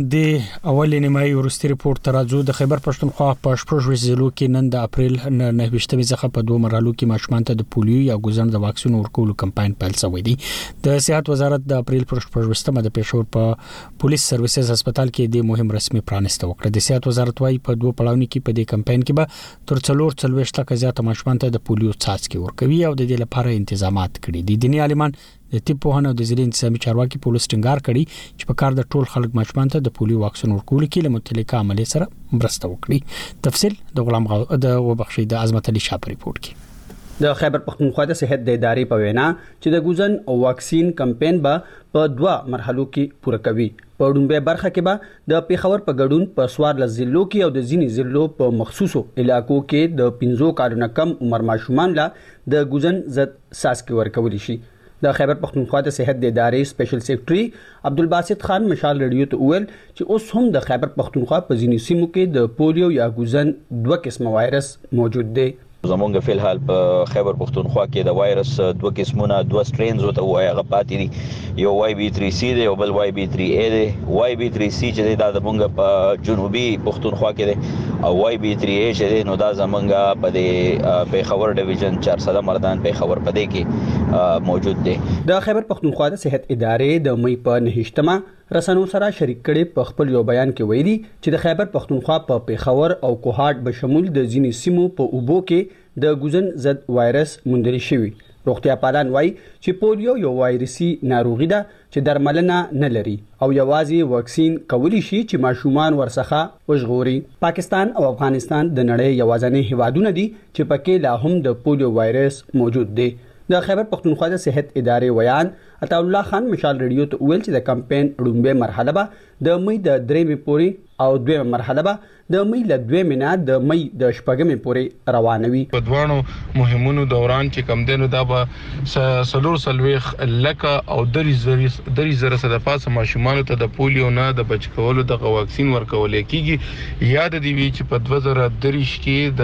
د اول نیمایي ورستي ریپورت ترازو د خیبر پښتونخوا په شپږ ضلعو کې نن د اپریل نه ویشتمې څخه په دوه مرحلو کې ماشومان ته د پولیو یا ګوزن د واکسین ورکولو کمپاین پیل شوی دی. د صحت وزارت د اپریل پر شپږ ویشتمه د پېښور په پولیس سرویسز هسپتال کې د مهم رسمي پرانسته وکړه. د صحت وزارت وايي په دوه پړاوونو کې په دې کمپاین کې به تر څلور څلوېښت لکه زیات ماشومان ته د پولیو څاڅکي ورکوي او د دې لپاره تنظیمات کړي دي. دیني عالمان د طب پوهنه او د ضلع انتظامی چارواکي پولیس ټینګار کړي چې په کار د ټول خلک ماشومان ته د پولیو واکسین ورکول کې له متعلقه عملیې سره مرسته وکړي. تفصیل د غلام غو د وبخښي د عظمت علي شاه په ریپورت کې. د خیبر پښتونخوا د صحت د ادارې په وینا چې د ګوزن او واکسین کمپاین به په دوه مرحلو کې پوره کوي. په ډومبه برخه کې به د پیښور په ګډون په سوار لزلو کې او د ځینی ضلعو په مخصوصو علاقو کې د پنځو کارونه کم عمر ماشومان لا د ګوزن ضد ساسکي ورکول شي. د خیبر پښتونخوا د صحت د ادارې سپیشل سیکریټري عبدالباسط خان مشال ریډیو ته ویل چې اوس هم د خیبر پښتونخوا په ځینو سیمو کې د پولیو یا ګوزن دوه قسمه وایرس موجود دی. زمونږ فی الحال په خیبر پښتونخوا کې د وایرس دوه قسمونه دوه سټرینز وته وایي هغه پاتې دي. یو واي بي تھری سي دی او بل واي بي تھری اے دی. واي بي تھری سي چې دا زمونږ په جنوبي پښتونخوا کې دی او واي بي تھری اے چې نو دا زمونږ په د پیښور ډیویژن چار سده مردان پیښور په دې کې موجود دی. د خیبر پښتونخوا د صحت ادارې د مې په نهشتمه رسنو سره شریک کړي په خپل یو بیان کې ویلي چې د خیبر پښتونخوا په پیښور او کوهاټ به شمول د ځینې سیمو په اوبو کې د ګوزن ضد وایرس موندل شوی. روغتیا پالان وایي چې پولیو یو وایرسي ناروغي ده چې درملنه نه لري او یوازې واکسین کولی شي چې ماشومان ورڅخه وژغوري. پاکستان او افغانستان د نړۍ یوازینی هیوادونه دي چې پکې لا هم د پولیو وایرس موجود دی. د خیبر پښتونخوا د صحت ادارې ویان عطا الله خان مشال ریډیو ته ویل چې د کمپاین ډومبه مرحله به د مې د درېمې پورې او دویمه مرحله به د مې له دویمې نه د مې د شپږمې پورې روانوي. په دوانو مهمونو دوران چې کم دینو دا به سلور سلويخ لکه او درې زری درې زره صد پاسه ماشومان ته د پولیو نه د بچ کولو د واکسین ورکول کیږي. یاد دی وی چې په دوه زره درې کې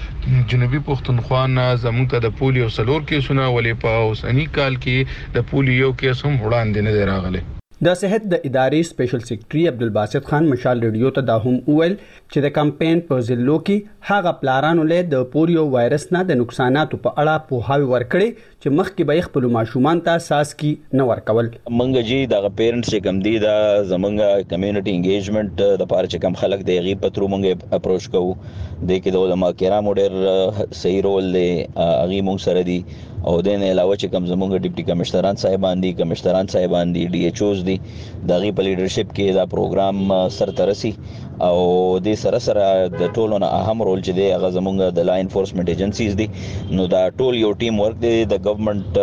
د جنوبي پښتونخوا نه زموږ ته د پولیو سلور کیسونه ولې په اوسنی کال کې د پولیو کیس هم وړاندې نه راغلي. د صحت د ادارې سپیشل سیکریټري عبدالباسط خان مشال ریډیو ته دا هم ویل چې د کمپاین په ضلعو کې هغه پلارانو له د پولیو وایرس نه د نقصاناتو په اړه پوهاوی ورکړي چې مخکې به خپل ماشومان ته ساسکي نه ورکول. منګه جی د پیرنټس چې کم دي دا زمونږ کمیونټي انګیجمنت د پاره چې کم خلک دی غي پترو مونږه اپروچ کوو د کې د علماء کرام ډېر صحیح رول دی غي مونږ سره دي او د نه علاوه چې کم زمونږ ډیپټي کمشنران صاحبان دي کمشنران صاحبان دي ډي ایچ اوز دي د غي په لیډرشپ کې دا پروګرام سر ترسي او د سره سره د ټولو نه اهم رول چې دی هغه زمونږ د لا انفورسمنت ایجنسیز دي نو دا ټول یو ټیم ورک دی د گورنمنت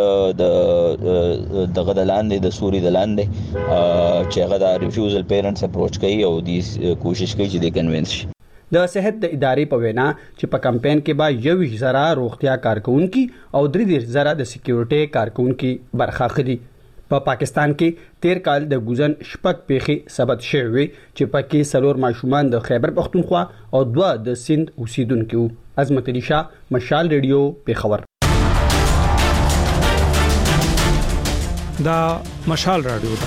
د دغه د لاندې د سوري د لاندې چې هغه د ریفیوزل پیرنټس اپروچ کوي او د کوشش کوي چې د کنوینس شي. د صحت د ادارې په وینا چې په کمپاین کې به یو زره روغتیا کارکونکو او درې زره د سکیورټي کارکونکو برخه اخلي. په پا پاکستان کې تیر کال د ګوزن شپږ پیښې ثبت شوې چې پکې څلور ماشومان د خیبر پښتونخوا او دوه د سند اوسیدونکو. عظمت علي شاه مشال ریډیو پیښور. دا مشال رادیو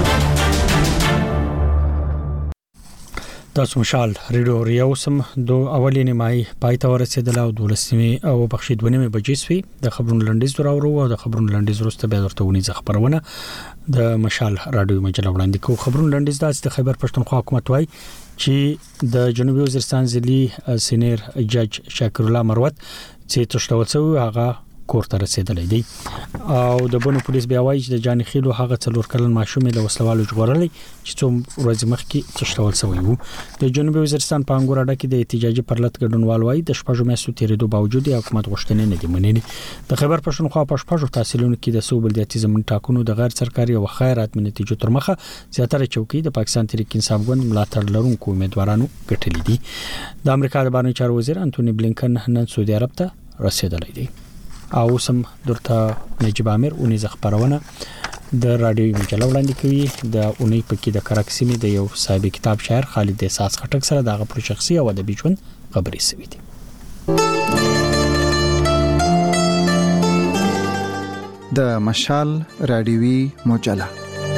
تاسو مشال ریډیو ریاوسم دو اولینې مای پایته ورسېدل او دولسمې او بخښیدونې بجې سوي د خبرونو لنډیز دراورو او د خبرونو لنډیز وروسته بیا درته ونی خبرونه د مشال رادیو مجله وړاندې کوم خبرونو لنډیز د خیبر پښتونخوا حکومت وای چې د جنوبي وزیرستان ځلي سینیر جج شاکر الله مروت چې تشتول شوی هغه کوړه رسیدلې دی او د بنو پولیس بیا وایي چې د جان خېلو هغه څلور کلن ماشوم له وسلوالو جوړلې چې څو ورځې مخکې تشتول شوی وو د جنوبي وزیرستان په انګوراډا کې د احتجاجي پرلط ګډونوال وایي د شپږو میاشتو تیرېدو باوجود حکومت غوښتنې نه دي منلې د خیبر پښتونخوا په شپږو تحصیلونو کې د سو بلدیاتي زمون ټاکنو د غیر سرکاري او خیرات نتیجو تر مخه زیاتره چوکۍ د پاکستان تحریک انصاف ګوند ملاتړ لرونکو امیدوارانو ګټلې دي د امریکا د بهرنی چارو وزیر انټونی بلینکن نن سعودي عرب ته رسیدلی دی او سم درته نجيب عامر اونې خبرونه د رادیوي مجله وړاندې کوي د اونۍ په کې د کرک سیمې د یو صاحب کتاب شاعر خالد احساس خټک سره دغه پر شخصي او ادبي ژوند خبرې سوي دي د مشال رادیوي مجله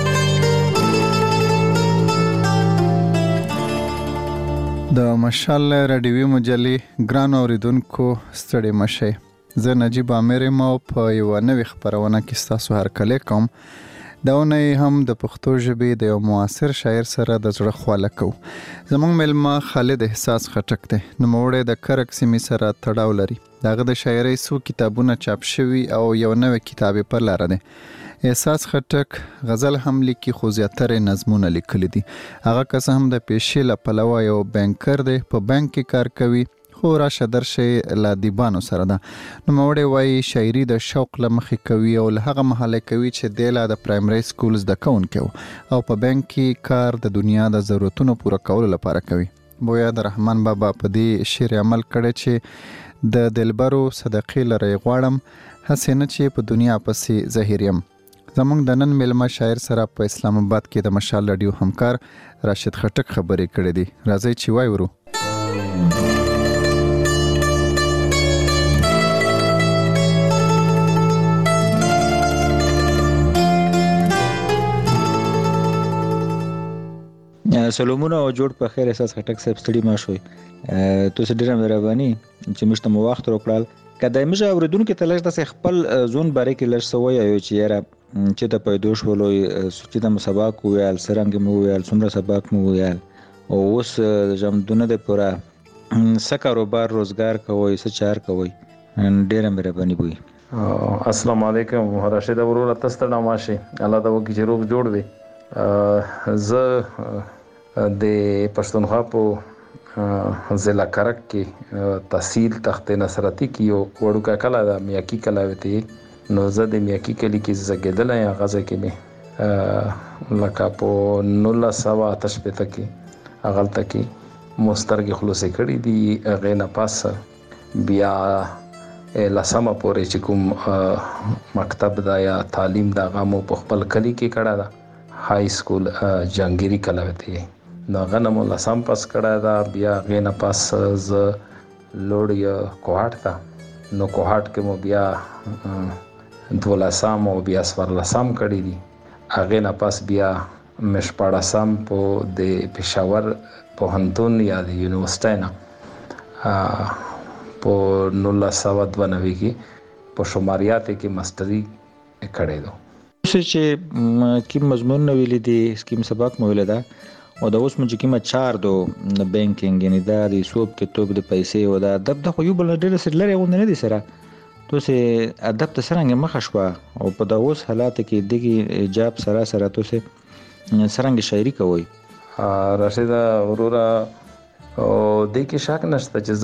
د مشال رادیوي مجلې ګران اوریدونکو ستړي مشه زه نجيب عامر مو په یو نوې خبرونه کې تاسو هر کله کوم دا ونې هم د پښتو ژبې د یو معاصر شاعر سره د زړه خواله کو زموږ ملما خالد احساس خټک دی نو موړې د کرک سیمې سره تړاو لري داغه د شاعرۍ سو کتابونه چاپ شوي او یو نوې کتاب په لار دی احساس خټک غزل هم لیکي خو زیاتره نظمونه لیکلي دي هغه کس هم د پیشې لپلوه یو بانکر دی په بانک کې کار کوي خو راشه درشه لا دیبانو سره ده نو موړې وای شاعري د شوق لمخې کوي او له هغه محله کوي چې د لا د پرایمري سکولز د کون کو او په بانک کې کار د دنیا د ضرورتونو پوره کولو لپاره کوي بویا د رحمان بابا په دې شعر عمل کړي چې د دلبرو صدقې لري غواړم حسینه چې په دنیا پسې زهیریم زمونږ د نن ملما شاعر سره په اسلام آباد کې د مشال رادیو همکار راشد خټک خبرې کړې دي راځي چې وای ورو سلامونه او جوړ په خیر احساس خټک صاحب ستړي ما شوي تاسو ډیر مهرباني چې مشته مو وخت وکړل کله مې اوریدونکو ته لږ د خپل زون باره کې لږ سوي یو چې یاره چې د پیدو شولې چې د مسابق ویل سرنګ مو ویل څومره سبق مو ویل او اوس جمدونه د پورا څه کاروبار روزګار کوي څه چار کوي ډیر مهرباني وي السلام علیکم راشد ورور تاسو ته ناماشي الله دا وکړي چې روغ جوړ وي زه د پښتونخوا په ضلع کرک کې تحصیل تخت نصرتی کې یو وړوکا کلا د میاکی کلا وته نو زه د میاکی کلی کې زګیدل یا غزه کې مې لکه په نولا سوا آتش پته کې اغلطه کې مسترګ خلاصې کړې دي غینه پاس بیا لسمه پورې چې کوم مکتب دا یا تعلیم دا غمو په خپل کلی کې کړه دا های سکول جنگيري کلا وته نو غنم لسم پاس کړه دا بیا غینه پاس ز لوړ یا کوهاټ تا نو کوهاټ کې مو بیا دولسم او بیا سورلسم کړی دي هغه نه پاس بیا مشپاړسم په د پېښور په هنتون یا د یونیورسيټي نه په نولا سواد ونوي کې په شماریات کې ماستری کړی دو چې کوم مضمون نو ویل دي کوم سبق مو ویل دا او د اوس مې کومه چار دو د بانکینګ یعنی دا د سوب کې توپ د پیسې او دا د د خو یو بل ډېر سره لري غوښنه نه دي سره تو سه ادب ته سره مخ شوا او په د اوس حالات کې دغه ایجاب سره سره تو سه سرنګ شاعري کوي راشد ورورا او د کې شک نشته چې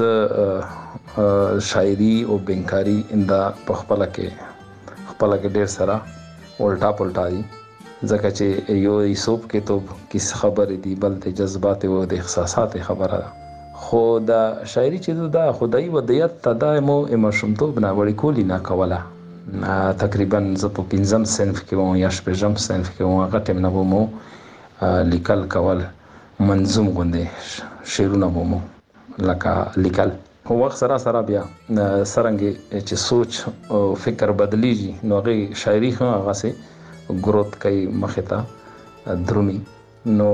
زه شاعري او بنکاری انده په خپل کې خپل کې ډېر سره الټا پلټا دي ځکه چې یو ایسوب کې تو کیس خبرې دي بل د جذبات او د احساسات خبره خو دا شاعري چې دا خدای ودیت تدایمو امشمتو بناوړي کولی نه کوله تقریبا زه په پنځم صنف کې وم یا شپږم صنف کې وم هغه ټیم نه وم لیکل کول منظوم غوندې شعرونه وم لکه لیکل خو وخت سره سره بیا سرنګ چې سوچ او فکر بدلیږي نو هغه شاعري خو هغه سي ګروت کوي مخې ته درومي. نو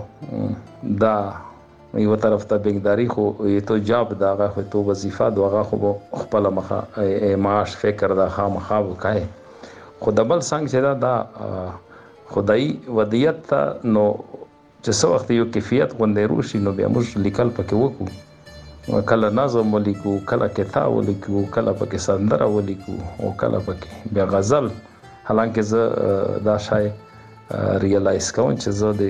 دا یو طرف ته بګداري خو یې تو جاب دا هغه خو تو وظیفه دا هغه خو خپل مخه معاش فکر دا خامخا وکای. خو د بل څنګه چې دا دا خدای ودیت ته نو چې څو وخت یو کیفیت غونډې روشي نو بیا موږ لیکل پکې وکړو، کله نظم ولیکو، کله کتاب ولیکو، کله پکې سندره ولیکو او کله پکې بیا غزل. حالانکه زه دا شای ریالایز کوم چې زه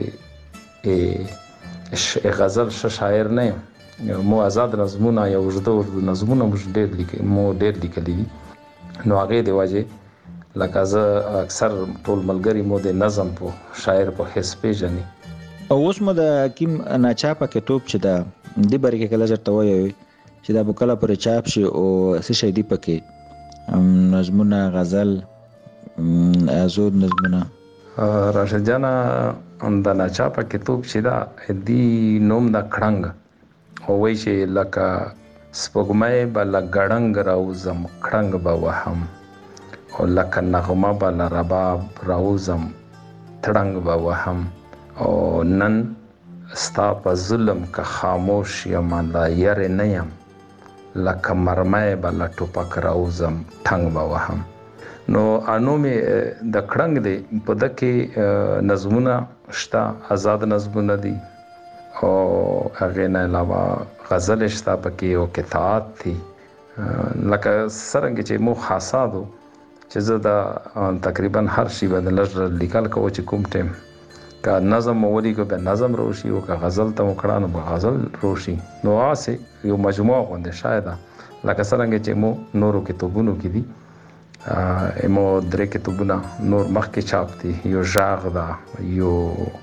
د غزل ش شاعر نه یم، مو آزاد نظمونه یا ورده ورده نظمونه مو ډېر لیکي مو ډېر لیکلي دي. نو هغې د وجې لکه زه اکثر ټول ملګري مو د نظم په شاعر په حیث پیژني. او اوس مو د حکیم ناچاپه کتاب چې دا دې باره کې کله درته وایي چې دا به کله پورې چاپ شي او څه شی دي پکې نظمونه، غزل، ازود نظمونه؟ راشد جانا د ناچاپه کتاب چې دا دی نوم د کړنګ او وایي چې لکه سپوږمۍ به له ګړنګ راوځم کړنګ به وهم او لکه نغمه به له رباب راوځم تړنګ به وهم او نن ستا په ظلم که خاموش یم لا یرې نه یم لکه مرمۍ به له ټوپک راوځم ټنګ به وهم. نو انو مې د کړنګ دی په ده کې نظمونه شته، آزاد نظمونه دي او هغې نه علاوه غزل شته پکې او قطعات دي. لکه څرنګه چې مو خاصادو چې زه دا تقریبا هر شي به د لږ لیکل کوو چې کوم ټیم که نظم مو ولیکو بیا نظم روشي او که غزل ته مو کړه نو به غزل روشي. نو هسې یو مجموعه غوندې شاید لکه څرنګه چې مو نورو کتابونو کې دي امو درې کتابونه نور مخکې چاپ دي، یو ژاغ ده، یو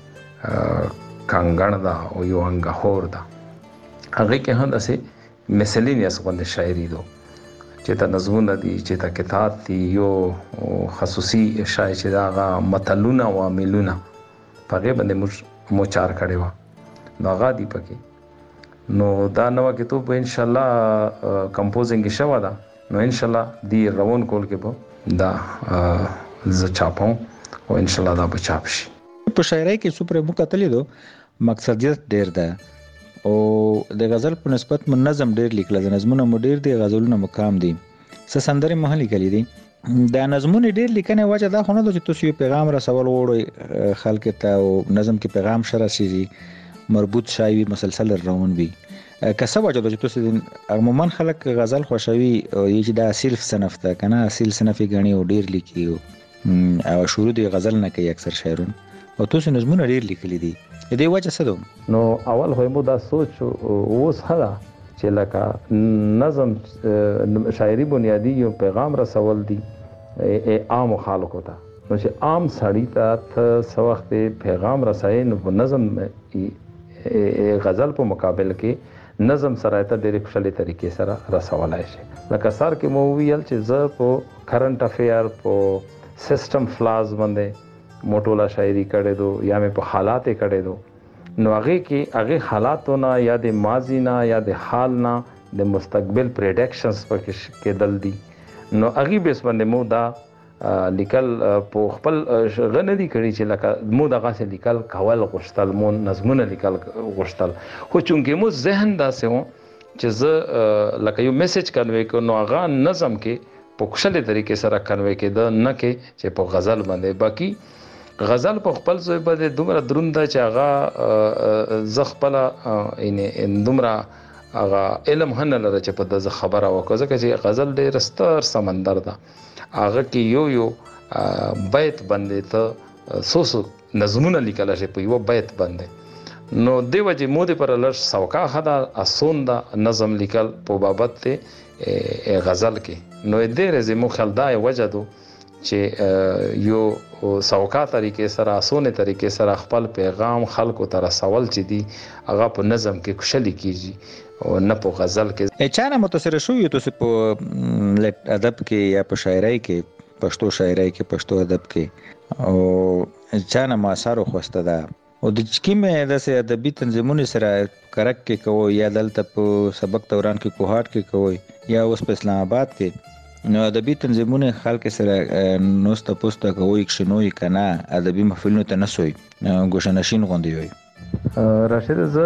کانګړ ده او یو انګهور ده. هغې کې هم داسې میسلینیس غوندې شاعري دو چې ته نظمونه دي، چې ته کتاب دي، یو خصوصي شاعر چې دا هغه متلونه او عاملونه په هغې باندې موږ مو چار کړې وه نو هغه دي پکې. نو دا نوه کتاب به انشاءالله کمپوزنګ یې شوه ده نو انشاءالله دی روان کول کې به دا زه چاپم او انشاءالله دا به چاپ شي. په شاعرۍ کې څو پرې موږ کتلي دو مقصدیت ډېر ده او د غزل په نسبت مو نظم ډېر لیکلی ده، نظمونه مو ډېر دي، غزلونه مو کم دي، څه سندرې مو هم لیکلي دي. دا نظمونه ډېر لیکنې وجه دا خو نه ده چې تاسو یو پیغام رسول غواړئ خلکو ته او نظم کې پیغام ښه رسېږي، مربوط شی وي، مسلسل روان وي. که څه وجه ده چې تاسو عموما خلک غزل خوښوي او یې چې دا اصیل صنف ده که نه اصیل صنف یې ګڼي او ډېر لیکي او شروع د غزل نه کوي اکثر شاعرون او تاسو نظمونه ډېر لیکلي دي، د دې وجه څه ده؟ نو اول خو مو دا سوچ اوس ښه ده چې لکه نظم شاعري بنیادي یو پیغام رسول دي عام خلکو ته. نو چې عام سړي ته ته څه وخت پیغام رسوي نو په نظم غزل په مقابل کې نظم سره ته ډېرې خوشحالي طریقې سره رسولای شي. لکه سر کې مو ویل چې زه په کرنٹ افیر په سیسټم فلاز باندې موټوله شاعري کړې دو یا مې په حالات یې کړې دو. نو هغې کې هغې حالاتو نه یا د ماضي نه یا د حال نه د مستقبل پریډکشنز پکې کېدل دي. نو هغې بیس باندې مو دا لیکل په خپل غنه دي کړي چې لکه مو دغسې لیکل کول غوښتل، مو نظمونه لیکل غوښتل. خو چونکې مو ذهن داسې و چې زه لکه یو میسیج کنوی کړو نو هغه نظم کې په خوشحالې طریقې سره کنوی کېده، نه کې چې په غزل باندې. باقي غزل په خپل ځای باندې دومره دروند ده چې هغه زه خپله یعنې دومره هغه علم هم نه لره چې په ده زه خبره وکړو، ځکه چې غزل ډېر ستر سمندر ده. هغه کې یو یو بیت باندې ته څو څو نظمونه لیکلی شي په یوه بیت باندې. نو دې وجې مو د پر لږ سوکا ښه ده، اسون ده نظم لیکل په بابت د غزل کې. نو دې رزې مو خیال دا وجه ده چې یو سوکا طریقې سره اسونې طریقې سره خپل پیغام خلکو ته رسول چې دي هغه په نظم کې خوشحالي کېږي او نه په غزل کې. چا نه متاثره شوي تاسو په ادب کې یا په شاعرۍ کې، پښتو شاعرۍ کې، پښتو ادب کې او چا نه مو اثر وخوسته ده او د کومې داسې ادبي تنظیمونو سره کرک کې کوئ یا دلته په سبق دوران کې کوهاټ کې کوئ یا اوس په اسلام آباد کې نو ادبي تنظیمونه خلک سره نوسته پوسټه کوي کښنوي کنه ادبي محفلونو ته نسوي ګوشنشین غوندي وي. راشد ز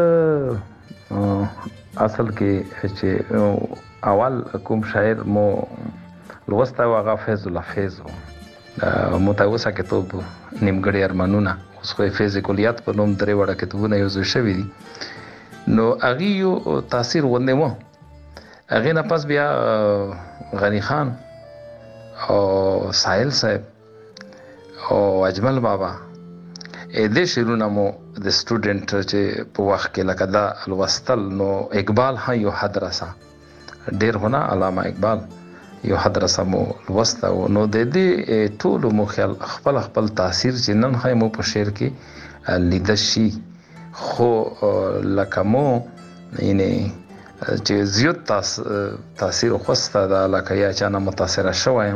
اصل کې چې اول کوم شاعر مو لوستا واغه فیض الله فیض متوسه کتاب نیمګړی ارمانونه اوس خو فیض کلیات په نوم درې وړه کتابونه یو ځای شوي دي. نو هغه یو تاثیر ونه مو هغه نه پس بیا غنی خان او ساحل صاحب او اجمل بابا اې د شیرونه مو د سټوډنټ چې په وخت کې لکه دا الوستل نو اقبال ها یو حدرسه ډیر هونه علامه اقبال یو حدرسه مو الوسته نو د دې ټول مو خیال خپل خپل تاثیر چې نن خای مو په شعر کې لیدل شي خو لکه مو یعنی چې زیات تاس تاثیر خوسته دا لکه یا چانه متاثر شوم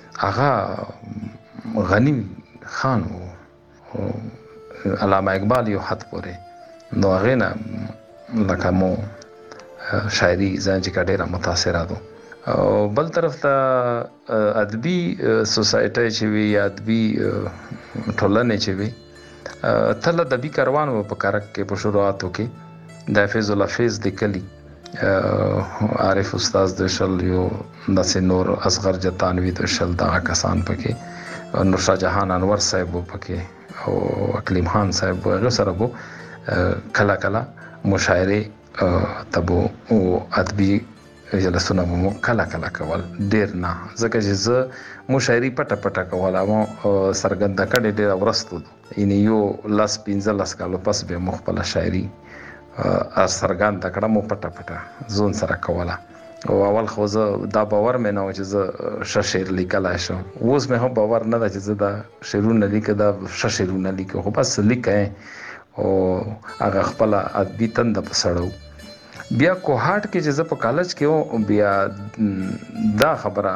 هغه غنی خان علامه اقبال یو حد پورې نو هغه نه لکه مو شاعري ځان چې ډیره متاثره ده. او بل طرف ته ادبي سوسایټي چې وی ادبي ټولنه چې وی تل ادبي کاروان په کارک کې په شروعاتو کې د حافظ الله فیض د کلی عارف استاد د شل یو نس نور اصغر جتانوی د شل دا کسان پکې نور شاه جهان انور صاحب پکې او اقلیم خان صاحب هغه سره وو کلا کلا مشاعره تبو او ادبي جلسونه مو کلا کلا کول ډیر نه ځکه چې زه مشاعري پټه پټه کوله مو سرګند کړي ډیر ورستو ان یو لاس پینځه لاس کالو پس به مخبل شاعري ا سرګند کړه مو پټه پټه زون سره کوله او اول خو زه دا باور مې نه و چې زه ش شعر لیکلای شم اوس مې هم باور نه ده چې زه دا شعرونه لیکم دا ش شعرونه لیکم خو بس لیکم او هغه خپل ادبي تند پسړو بیا کوهاټ کې چې زه په کالج کې بیا دا خبره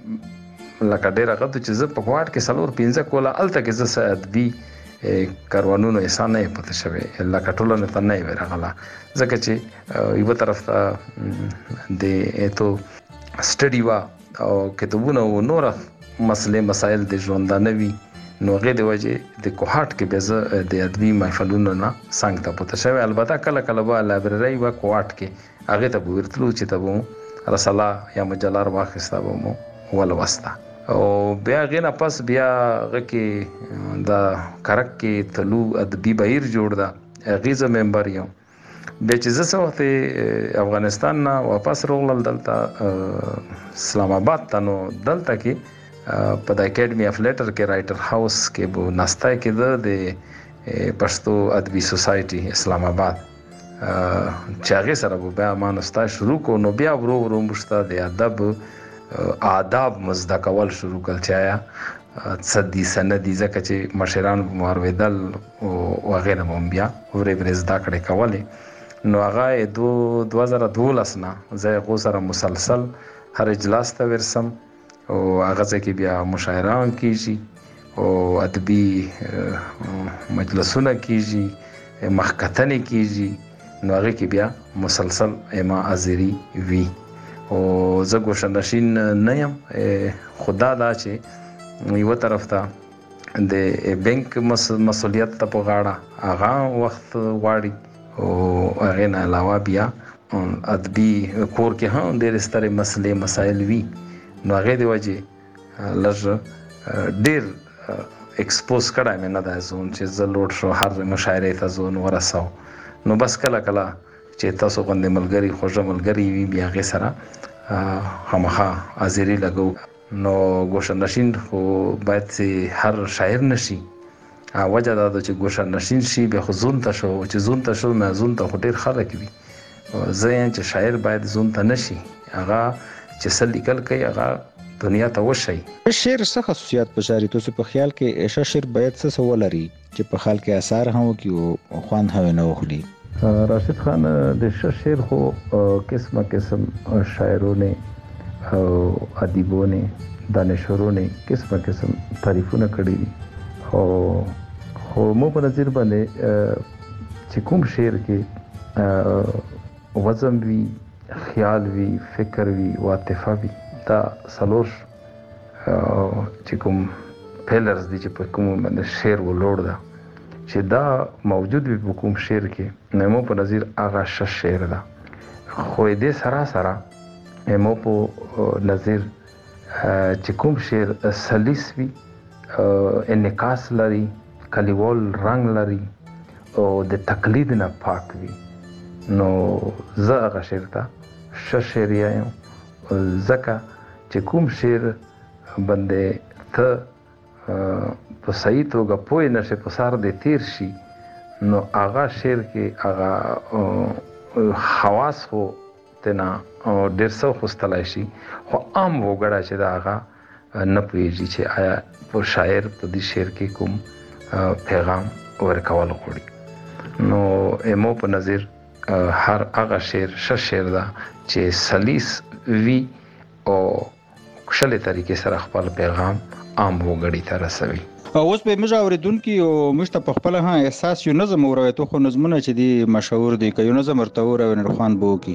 لکه ډیره غته چې زه په کوهاټ کې سلور پنځه کوله الته کې زه ادبي کاروانونو انسان نه پته شوی لکه ټولنه ته نه ورغله ځکه چې یو طرف ته د اته سټډي وا او کتابونه او نور مسلې مسائل د ژوندانه وی نو هغه د وجه د کوهاټ کې به د ادبي محفلونو نه څنګه ته پته شوی البته کله کله به لایبرری وا کوهاټ کې هغه ته ورتلو چې ته رساله یا مجلار واخسته ومو ول واسطه او بیا غینا پس بیا غکه دا کرک کې تلو ادبي بهیر جوړ دا غیزه ممبر یم به چې زه وخت افغانستان نه واپس راغلل دلته اسلام آباد ته نو دلته کې په د اکیډمي اف لیټر کې رائټر هاوس کې بو ناستای کې د پښتو ادبي سوسایټي اسلام آباد چې هغه سره بیا ما نستا شروع کو نو بیا ورو ورو مشته د ادب آداب مزدا کول شروع کړ چایا صدی سندی زکه چې مشران مارویدل او غیره مم بیا ورې ورې زدا کړې کولې نو هغه دو دوه زره دولس نه زه غو سره مسلسل هر اجلاس ته ورسم او هغه ځکه بیا مشاعران کیږي او ادبي مجلسونه کیږي محکتنه کیږي نو هغه کې بیا مسلسل اما ازری وی او زه ګوشنشین نه یم خدا دا چې یو طرف ته د بانک مسولیت ته په غاړه هغه وخت واړي او هغه نه علاوه بیا ادبي کور کې هم ډېر ستره مسلې مسایل وی نو هغه دی وجه لږ ډېر ایکسپوز کړای مې نه ده زون چې زه لوټ شو هر مشاعره ته زون ورساو نو بس کله کله چې تاسو غوندې ملګری خوږه ملګری وي بیا غي سره همخا ازری لګو نو ګوشنشین خو باید هر شاعر نشي وجه دا چې ګوشنشین شي به خزون ته شو چې زون ته شو نه زون ته ډیر خلک وي زه چې شاعر باید زون ته نشي هغه چې سلیکل کوي هغه دنیا ته وشي. شعر څه خصوصیات په شاعري تاسو په خیال کې ښه شعر باید څه ولري چې په خلک کې اثر هم وکړي او خوان هم نه وخلي؟ راشد خان د شعر خو قسمه قسم شاعرونه او ادیبونه دانشورونه قسمه قسم تعریفونه کړي او خو مو په نظر باندې چې کوم شعر کې وزن وی خیال وی فکر وی عاطفه وی دا سلور چې کوم پیلرز دي چې په کوم باندې شعر ولوړ ده چې دا موجود وي په کوم شعر کې نو په نظیر هغه ش شعر ده خو دې سره سره مو په نظیر چې کوم شعر سلیس وي انعکاس لري کلیوال رنگ لري او د تقلید نه پاک وي نو زه هغه شعر ته ش شعر یم ځکه چې کوم شعر باندې ته په صحیح توګه پوه نشې په سر دې تیر شي نو هغه شعر کې هغه خواص خو تینا ډېر څه خوستلای شي خو عام وګړه چې دا هغه نه پوهېږي چې آیا په شاعر په دې شعر کې کوم پیغام ورکول غواړي نو ایمو په نظر هر هغه شعر ش شعر ده چې سلیس وي او کشلې طریقې سره خپل پیغام عام وګړي ته رسوي اوس به موږ اوریدونکو او موږ ته په خپل ها احساس یو نظم اوریدو خو نظمونه چې دی مشهور دي که یو نظم ورته اور او نرخوان بو کی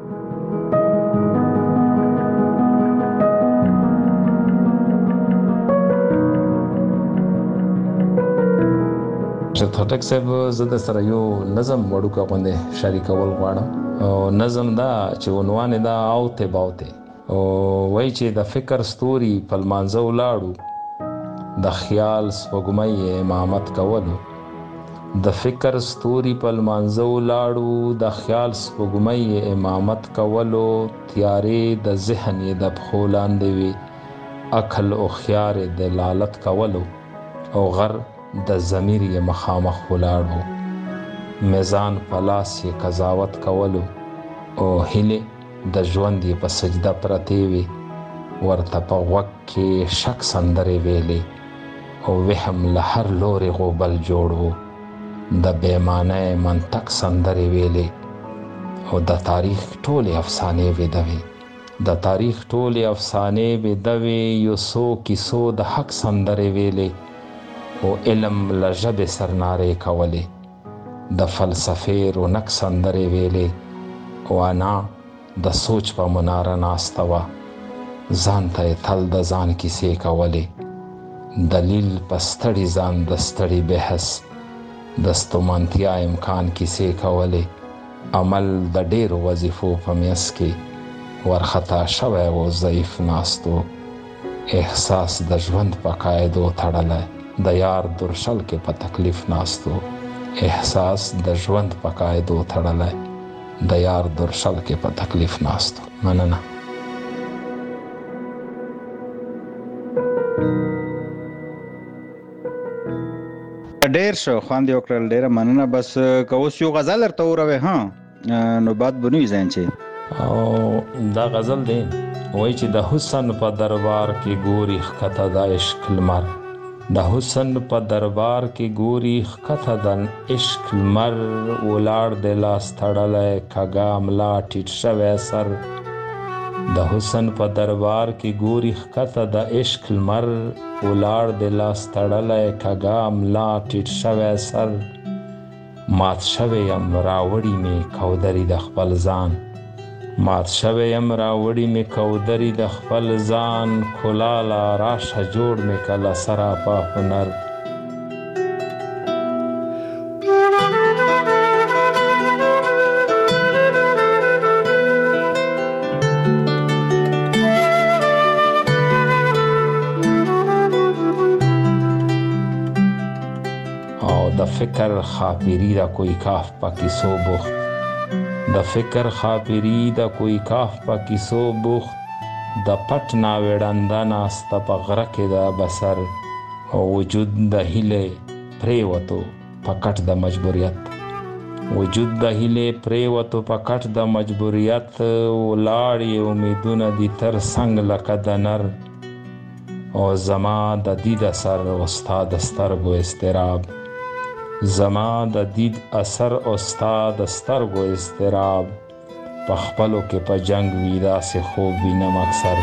چې ټټک صاحب زده سره یو نظم وړو کا باندې شریکول غواړم او نظم دا چې عنوان دا اوته باوته او وای چې د فکر ستوري په مانزه ولاړو د خیال سپوږمۍ امامت کولو د فکر ستوري په مانزه ولاړو د خیال سپوږمۍ امامت کولو تیارې د ذهن د پخو لاندې وي عقل او خيار د لالت کولو او غر د ضمیر یې مخامخ ولاړو میزان پلاس یې قضاوت کولو او هیله د ژوند یې په سجده پرتې وي ورته په غوږ کې شک سندرې ویلې او وهم له هر لورې غوبل جوړ د بېمانه منطق سندرې ویلې او د تاریخ ټولې افسانې ویدوي د تاریخ ټولې افسانې ویدوي یو څو کیسو د حق سندرې ویلې او علم له ژبې سرنارې کولې د فلسفې رونق سندرې ویلې او انا د سوچ په مناره ناسته وه ځان ته یې تل د ځان کیسې کولې دلیل په ستړي ځان د ستړي بحث د ستومانتیا امکان کیسې کولې عمل د ډېرو وظیفو په میس کې ورخطا شوی و ضعیف ناستو احساس د ژوند په قاعدو تړلی د یار درشل کې په تکلیف ناستو احساس د ژوند په قاعدو تړلی د یار درشل کې په تکلیف ناستو مننه ډېر شو خواندې وکړل ډېره مننه بس که اوس یو غزل درته وروي ها نو باد به نه وي ځین چې او دا غزل دی وایي چې د حسن په دربار کې ګوري ښکته د عشق لمر د حسن په دربار کې ګوري ښکته د عشق لمر ولاړ د لاس تړلی کږه ملا ټیټ شوی سر د حسن په دربار کې ګوري ښکته د عشق لمر ولاړ د لاس تړلی کږه ملا ټیټ شوی سر مات شوی یم راوړي مې کودري د خپل ځان مات شوی یم راوړي مې کودري د خپل ځان کلاله راشه جوړ مې کله سره په هنر او د فکر خاپیری دا کوئی کاف پاکی سو بخت د فکر خاپیری د کوئی کاف په کیسو بوخت د پټ ناوړنده ناسته په غره کې د بسر او وجود د هیلې پریوتو په کټ د مجبوریت وجود د هیلې پریوتو په کټ د مجبوریت ولاړې امیدونه دي تر څنګ لکه د نر او زما د دید اثر استاد سترګو استراب زما د دید اثر استاد سترګو استراب په خپلو کې په جنگ وي داسې خوب وینم اکثر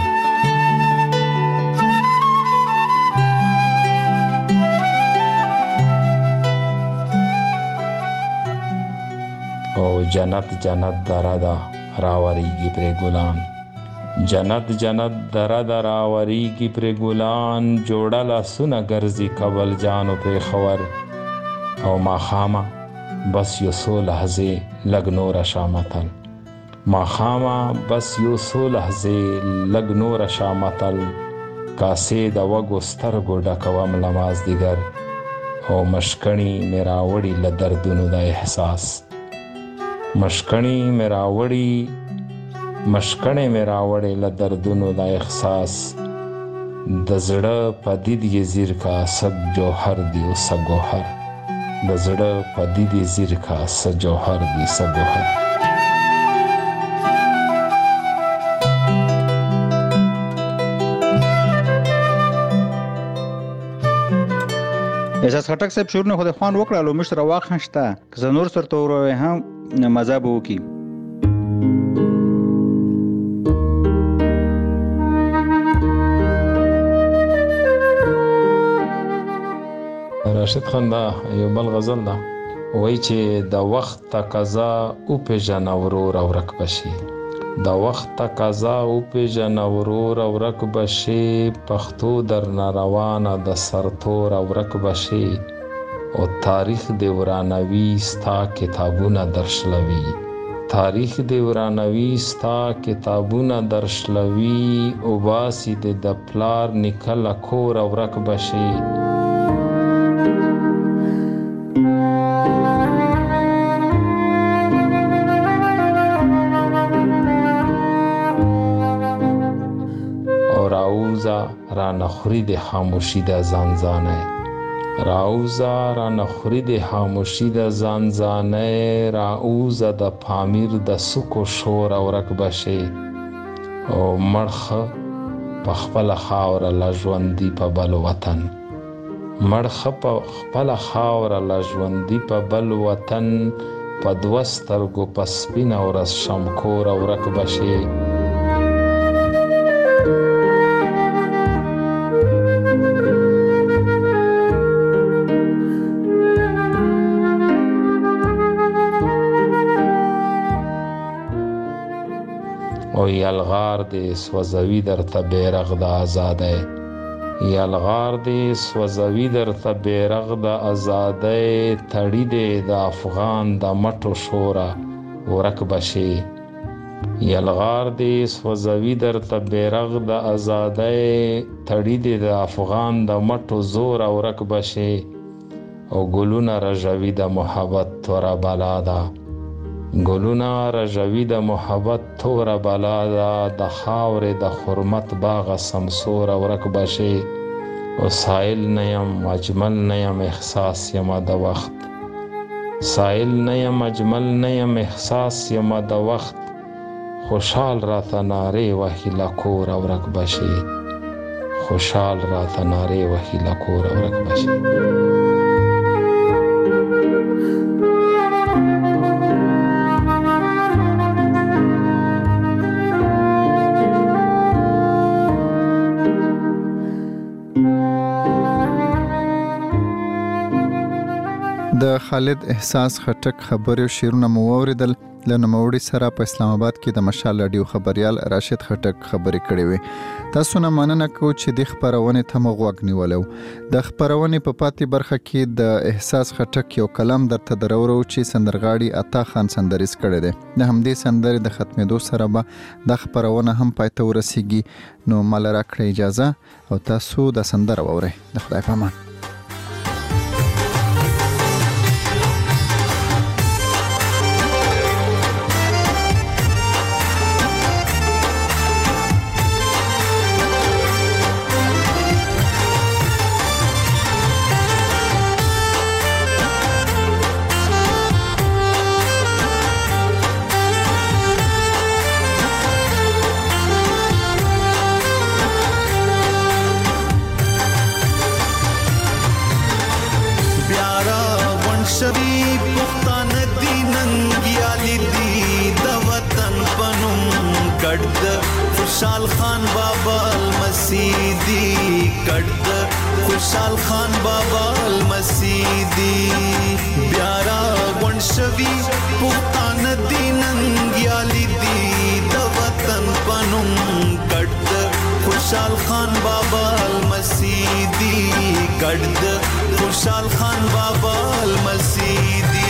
او جنت جنت دره ده راوریږي پرې ګلان جنت جنت دره دره وریږي پرې ګلان جوړه لاسونه ګرځي کابل جانو پېښور او ماښامه بس یو څو لحظې لږ نوره شامتل ماښامه بس یو څو لحظې لږ نوره شامتل کاسې د وږو سترګو ډکوم له مازدیګر او مشکڼې مې راوړي له دردونو د احساس مشکڼې مې راوړي مشکڼې مې راوړې له دردونو د احساس د زړه پدید یې زیر کا صد جوهر دی او صد گوهر د زړه پدید یې زیر کا صد جوهر دی صد گوهر. احساس خټک صاحب شورونه خو د خوان وکړه لو مشر واخ نشته که زه نور سره توروي هم مزه به وکي. راشد خان دا یو بل غزل ده وای چې د وخت تقاضا او پیژنه ورور او رک بشي د وخت تقاضا او پیژنه ورور او رک بشي پښتو در روانه د سرتور او رک بشي او تاریخ دی ورانوي ستا کتابونه درشلوي تاریخ دی ورانوي ستا کتابونه درشلوي او باسي د پلار نکل کور او رک بشي را نخوری د خاموشی د زنزانه راوزا را نخوری د خاموشی د زنزانه راوزا د پامیر د سکو شور او رک بشي او مرخه په خپل خاور لژوندۍ په بل وطن مرخه په خپل خاور لژوندۍ په بل وطن په دوسترګو په سپین او رس شمکور او رک بشي او یلغار دی سوزوی در تا بیرغ دا آزاده یلغار دی سوزوی در تا بیرغ دا آزاده تړی دی د افغان د مټو شورا ورک بشي یلغار دی سوزوی در تا بیرغ د آزاده تړی دی د افغان د مټو زور ورک بشي او ګلونه رژوي د محبت تورا بلادا ګلونه رژوي د محبت توره بلا ده د خاورې د حرمت باغ سمسور ورک بشي او سائل نیم اجمل نیم احساس یم د وخت سائل نیم اجمل نیم احساس یم د وخت خوشحال راته نارې وهي لکور ورک بشي خوشحال راته نارې وهي لکور ورک بشي. د خالد احساس خټک خبرو شیرونه مو اوریدل له نوموړي سره په اسلام آباد کې د مشال رادیو خبريال راشد خټک خبرې کړې وي. تاسو نه مننه کوم چې د خبرونه ته مغوګ نیولو. د خبرونه په پاتې برخه کې د احساس خټک یو کلام درته درورو چې سندرغاړي عطا خان سندریز کړی دی. د همدې سندرې د ختمېدو سره به د خبرونه هم پاتې ورسیږي. نو مال راکړئ اجازه او تاسو د سندره وورئ. د خدای په امان. Khushal Khan बाबा मसीदी कट खुशाल खान बाबा मसीदी प्यारा वंशवी पुख्तान दीनंग याली दी द वतन पनुम خوشحال خان بابا المسیدی ګډ خوشحال خان بابا المسیدی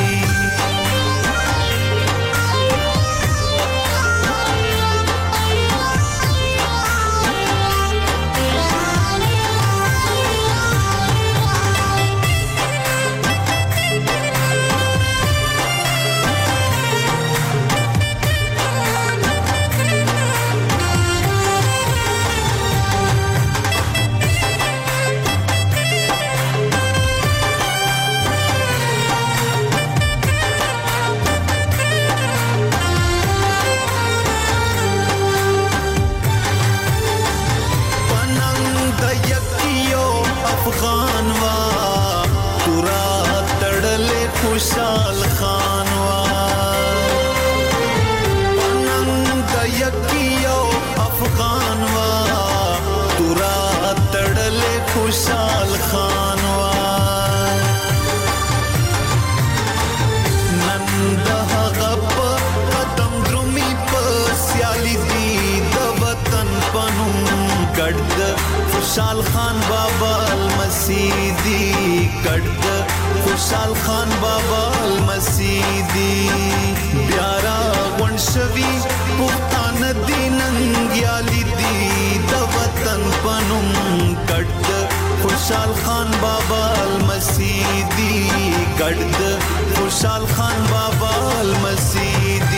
خوشحال خان وا پننګ یکیو افغان وا تورا تړل خوشحال خان وا نن د غب قدم درومي په سیالي دي د وطن پنوم ګډ خوشحال خان بابا المسیدی ګډ خوشحال خان بابا المسیدی بیارا غونشوی پختان دیننګیالی دی د وطن پنوم ګډ خوشحال خان بابا المسیدی ګډ خوشحال خان بابا المسیدی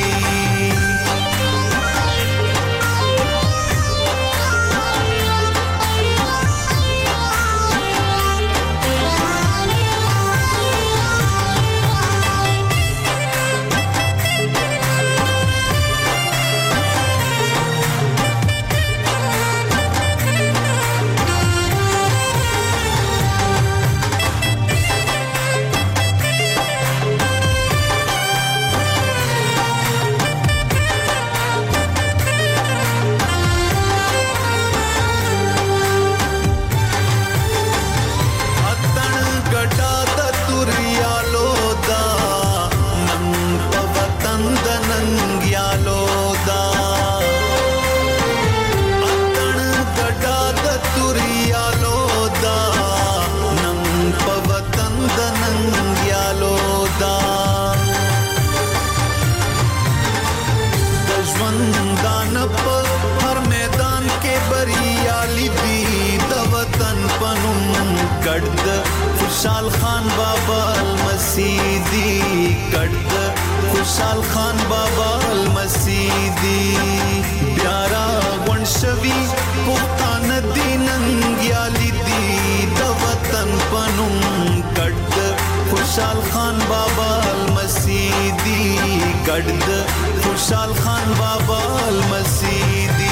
خوشحال خان بابا المسیدی ګډ خوشحال خان بابا المسیدی بیارا غونشوی پختان دیننګیالی دی د وطن پنوم ګډ خوشحال خان بابا المسیدی ګډ خوشحال خان بابا المسیدی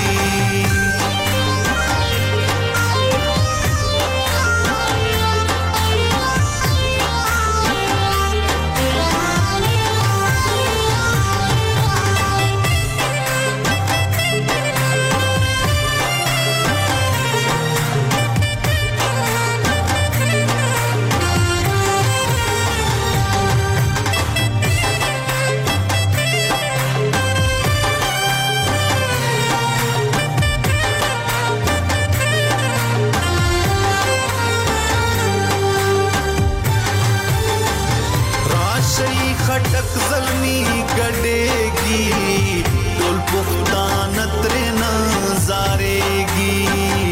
خټک زلمی ګډېږي ټول پښتان ترې نظارېږي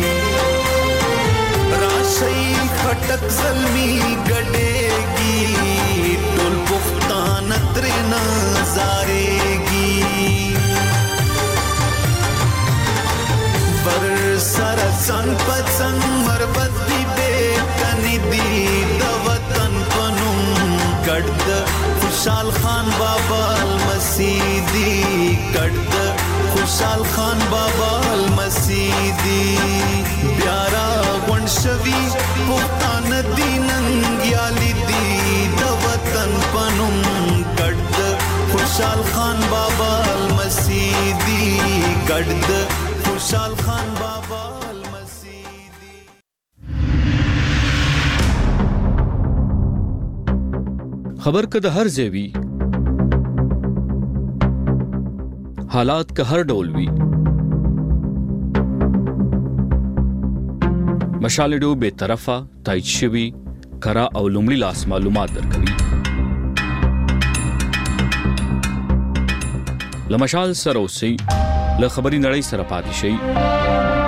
راشي خټک زلمی ګډېږي ټول پښتان ترې نظارېږي پر سر څنګ پڅنګ مربت دی به کني دی د وطن پنوم ګډ خوشحال خان بابا المسیدی ګډ خوشحال خان بابا المسیدی بیارا غونشوی پختان دیننګیالی دی د وطن پنوم ګډ خوشحال خان بابا المسیدی ګډ خوشحال خان بابا خبر که د هر ځای وي حالات که هر ډول وي مشال ریډیو به طرفه تایید شوی کرا او لومړی لاس معلومات درکوي. لمشال سره اوسئ، له خبري نړۍ سره پاتې شئ.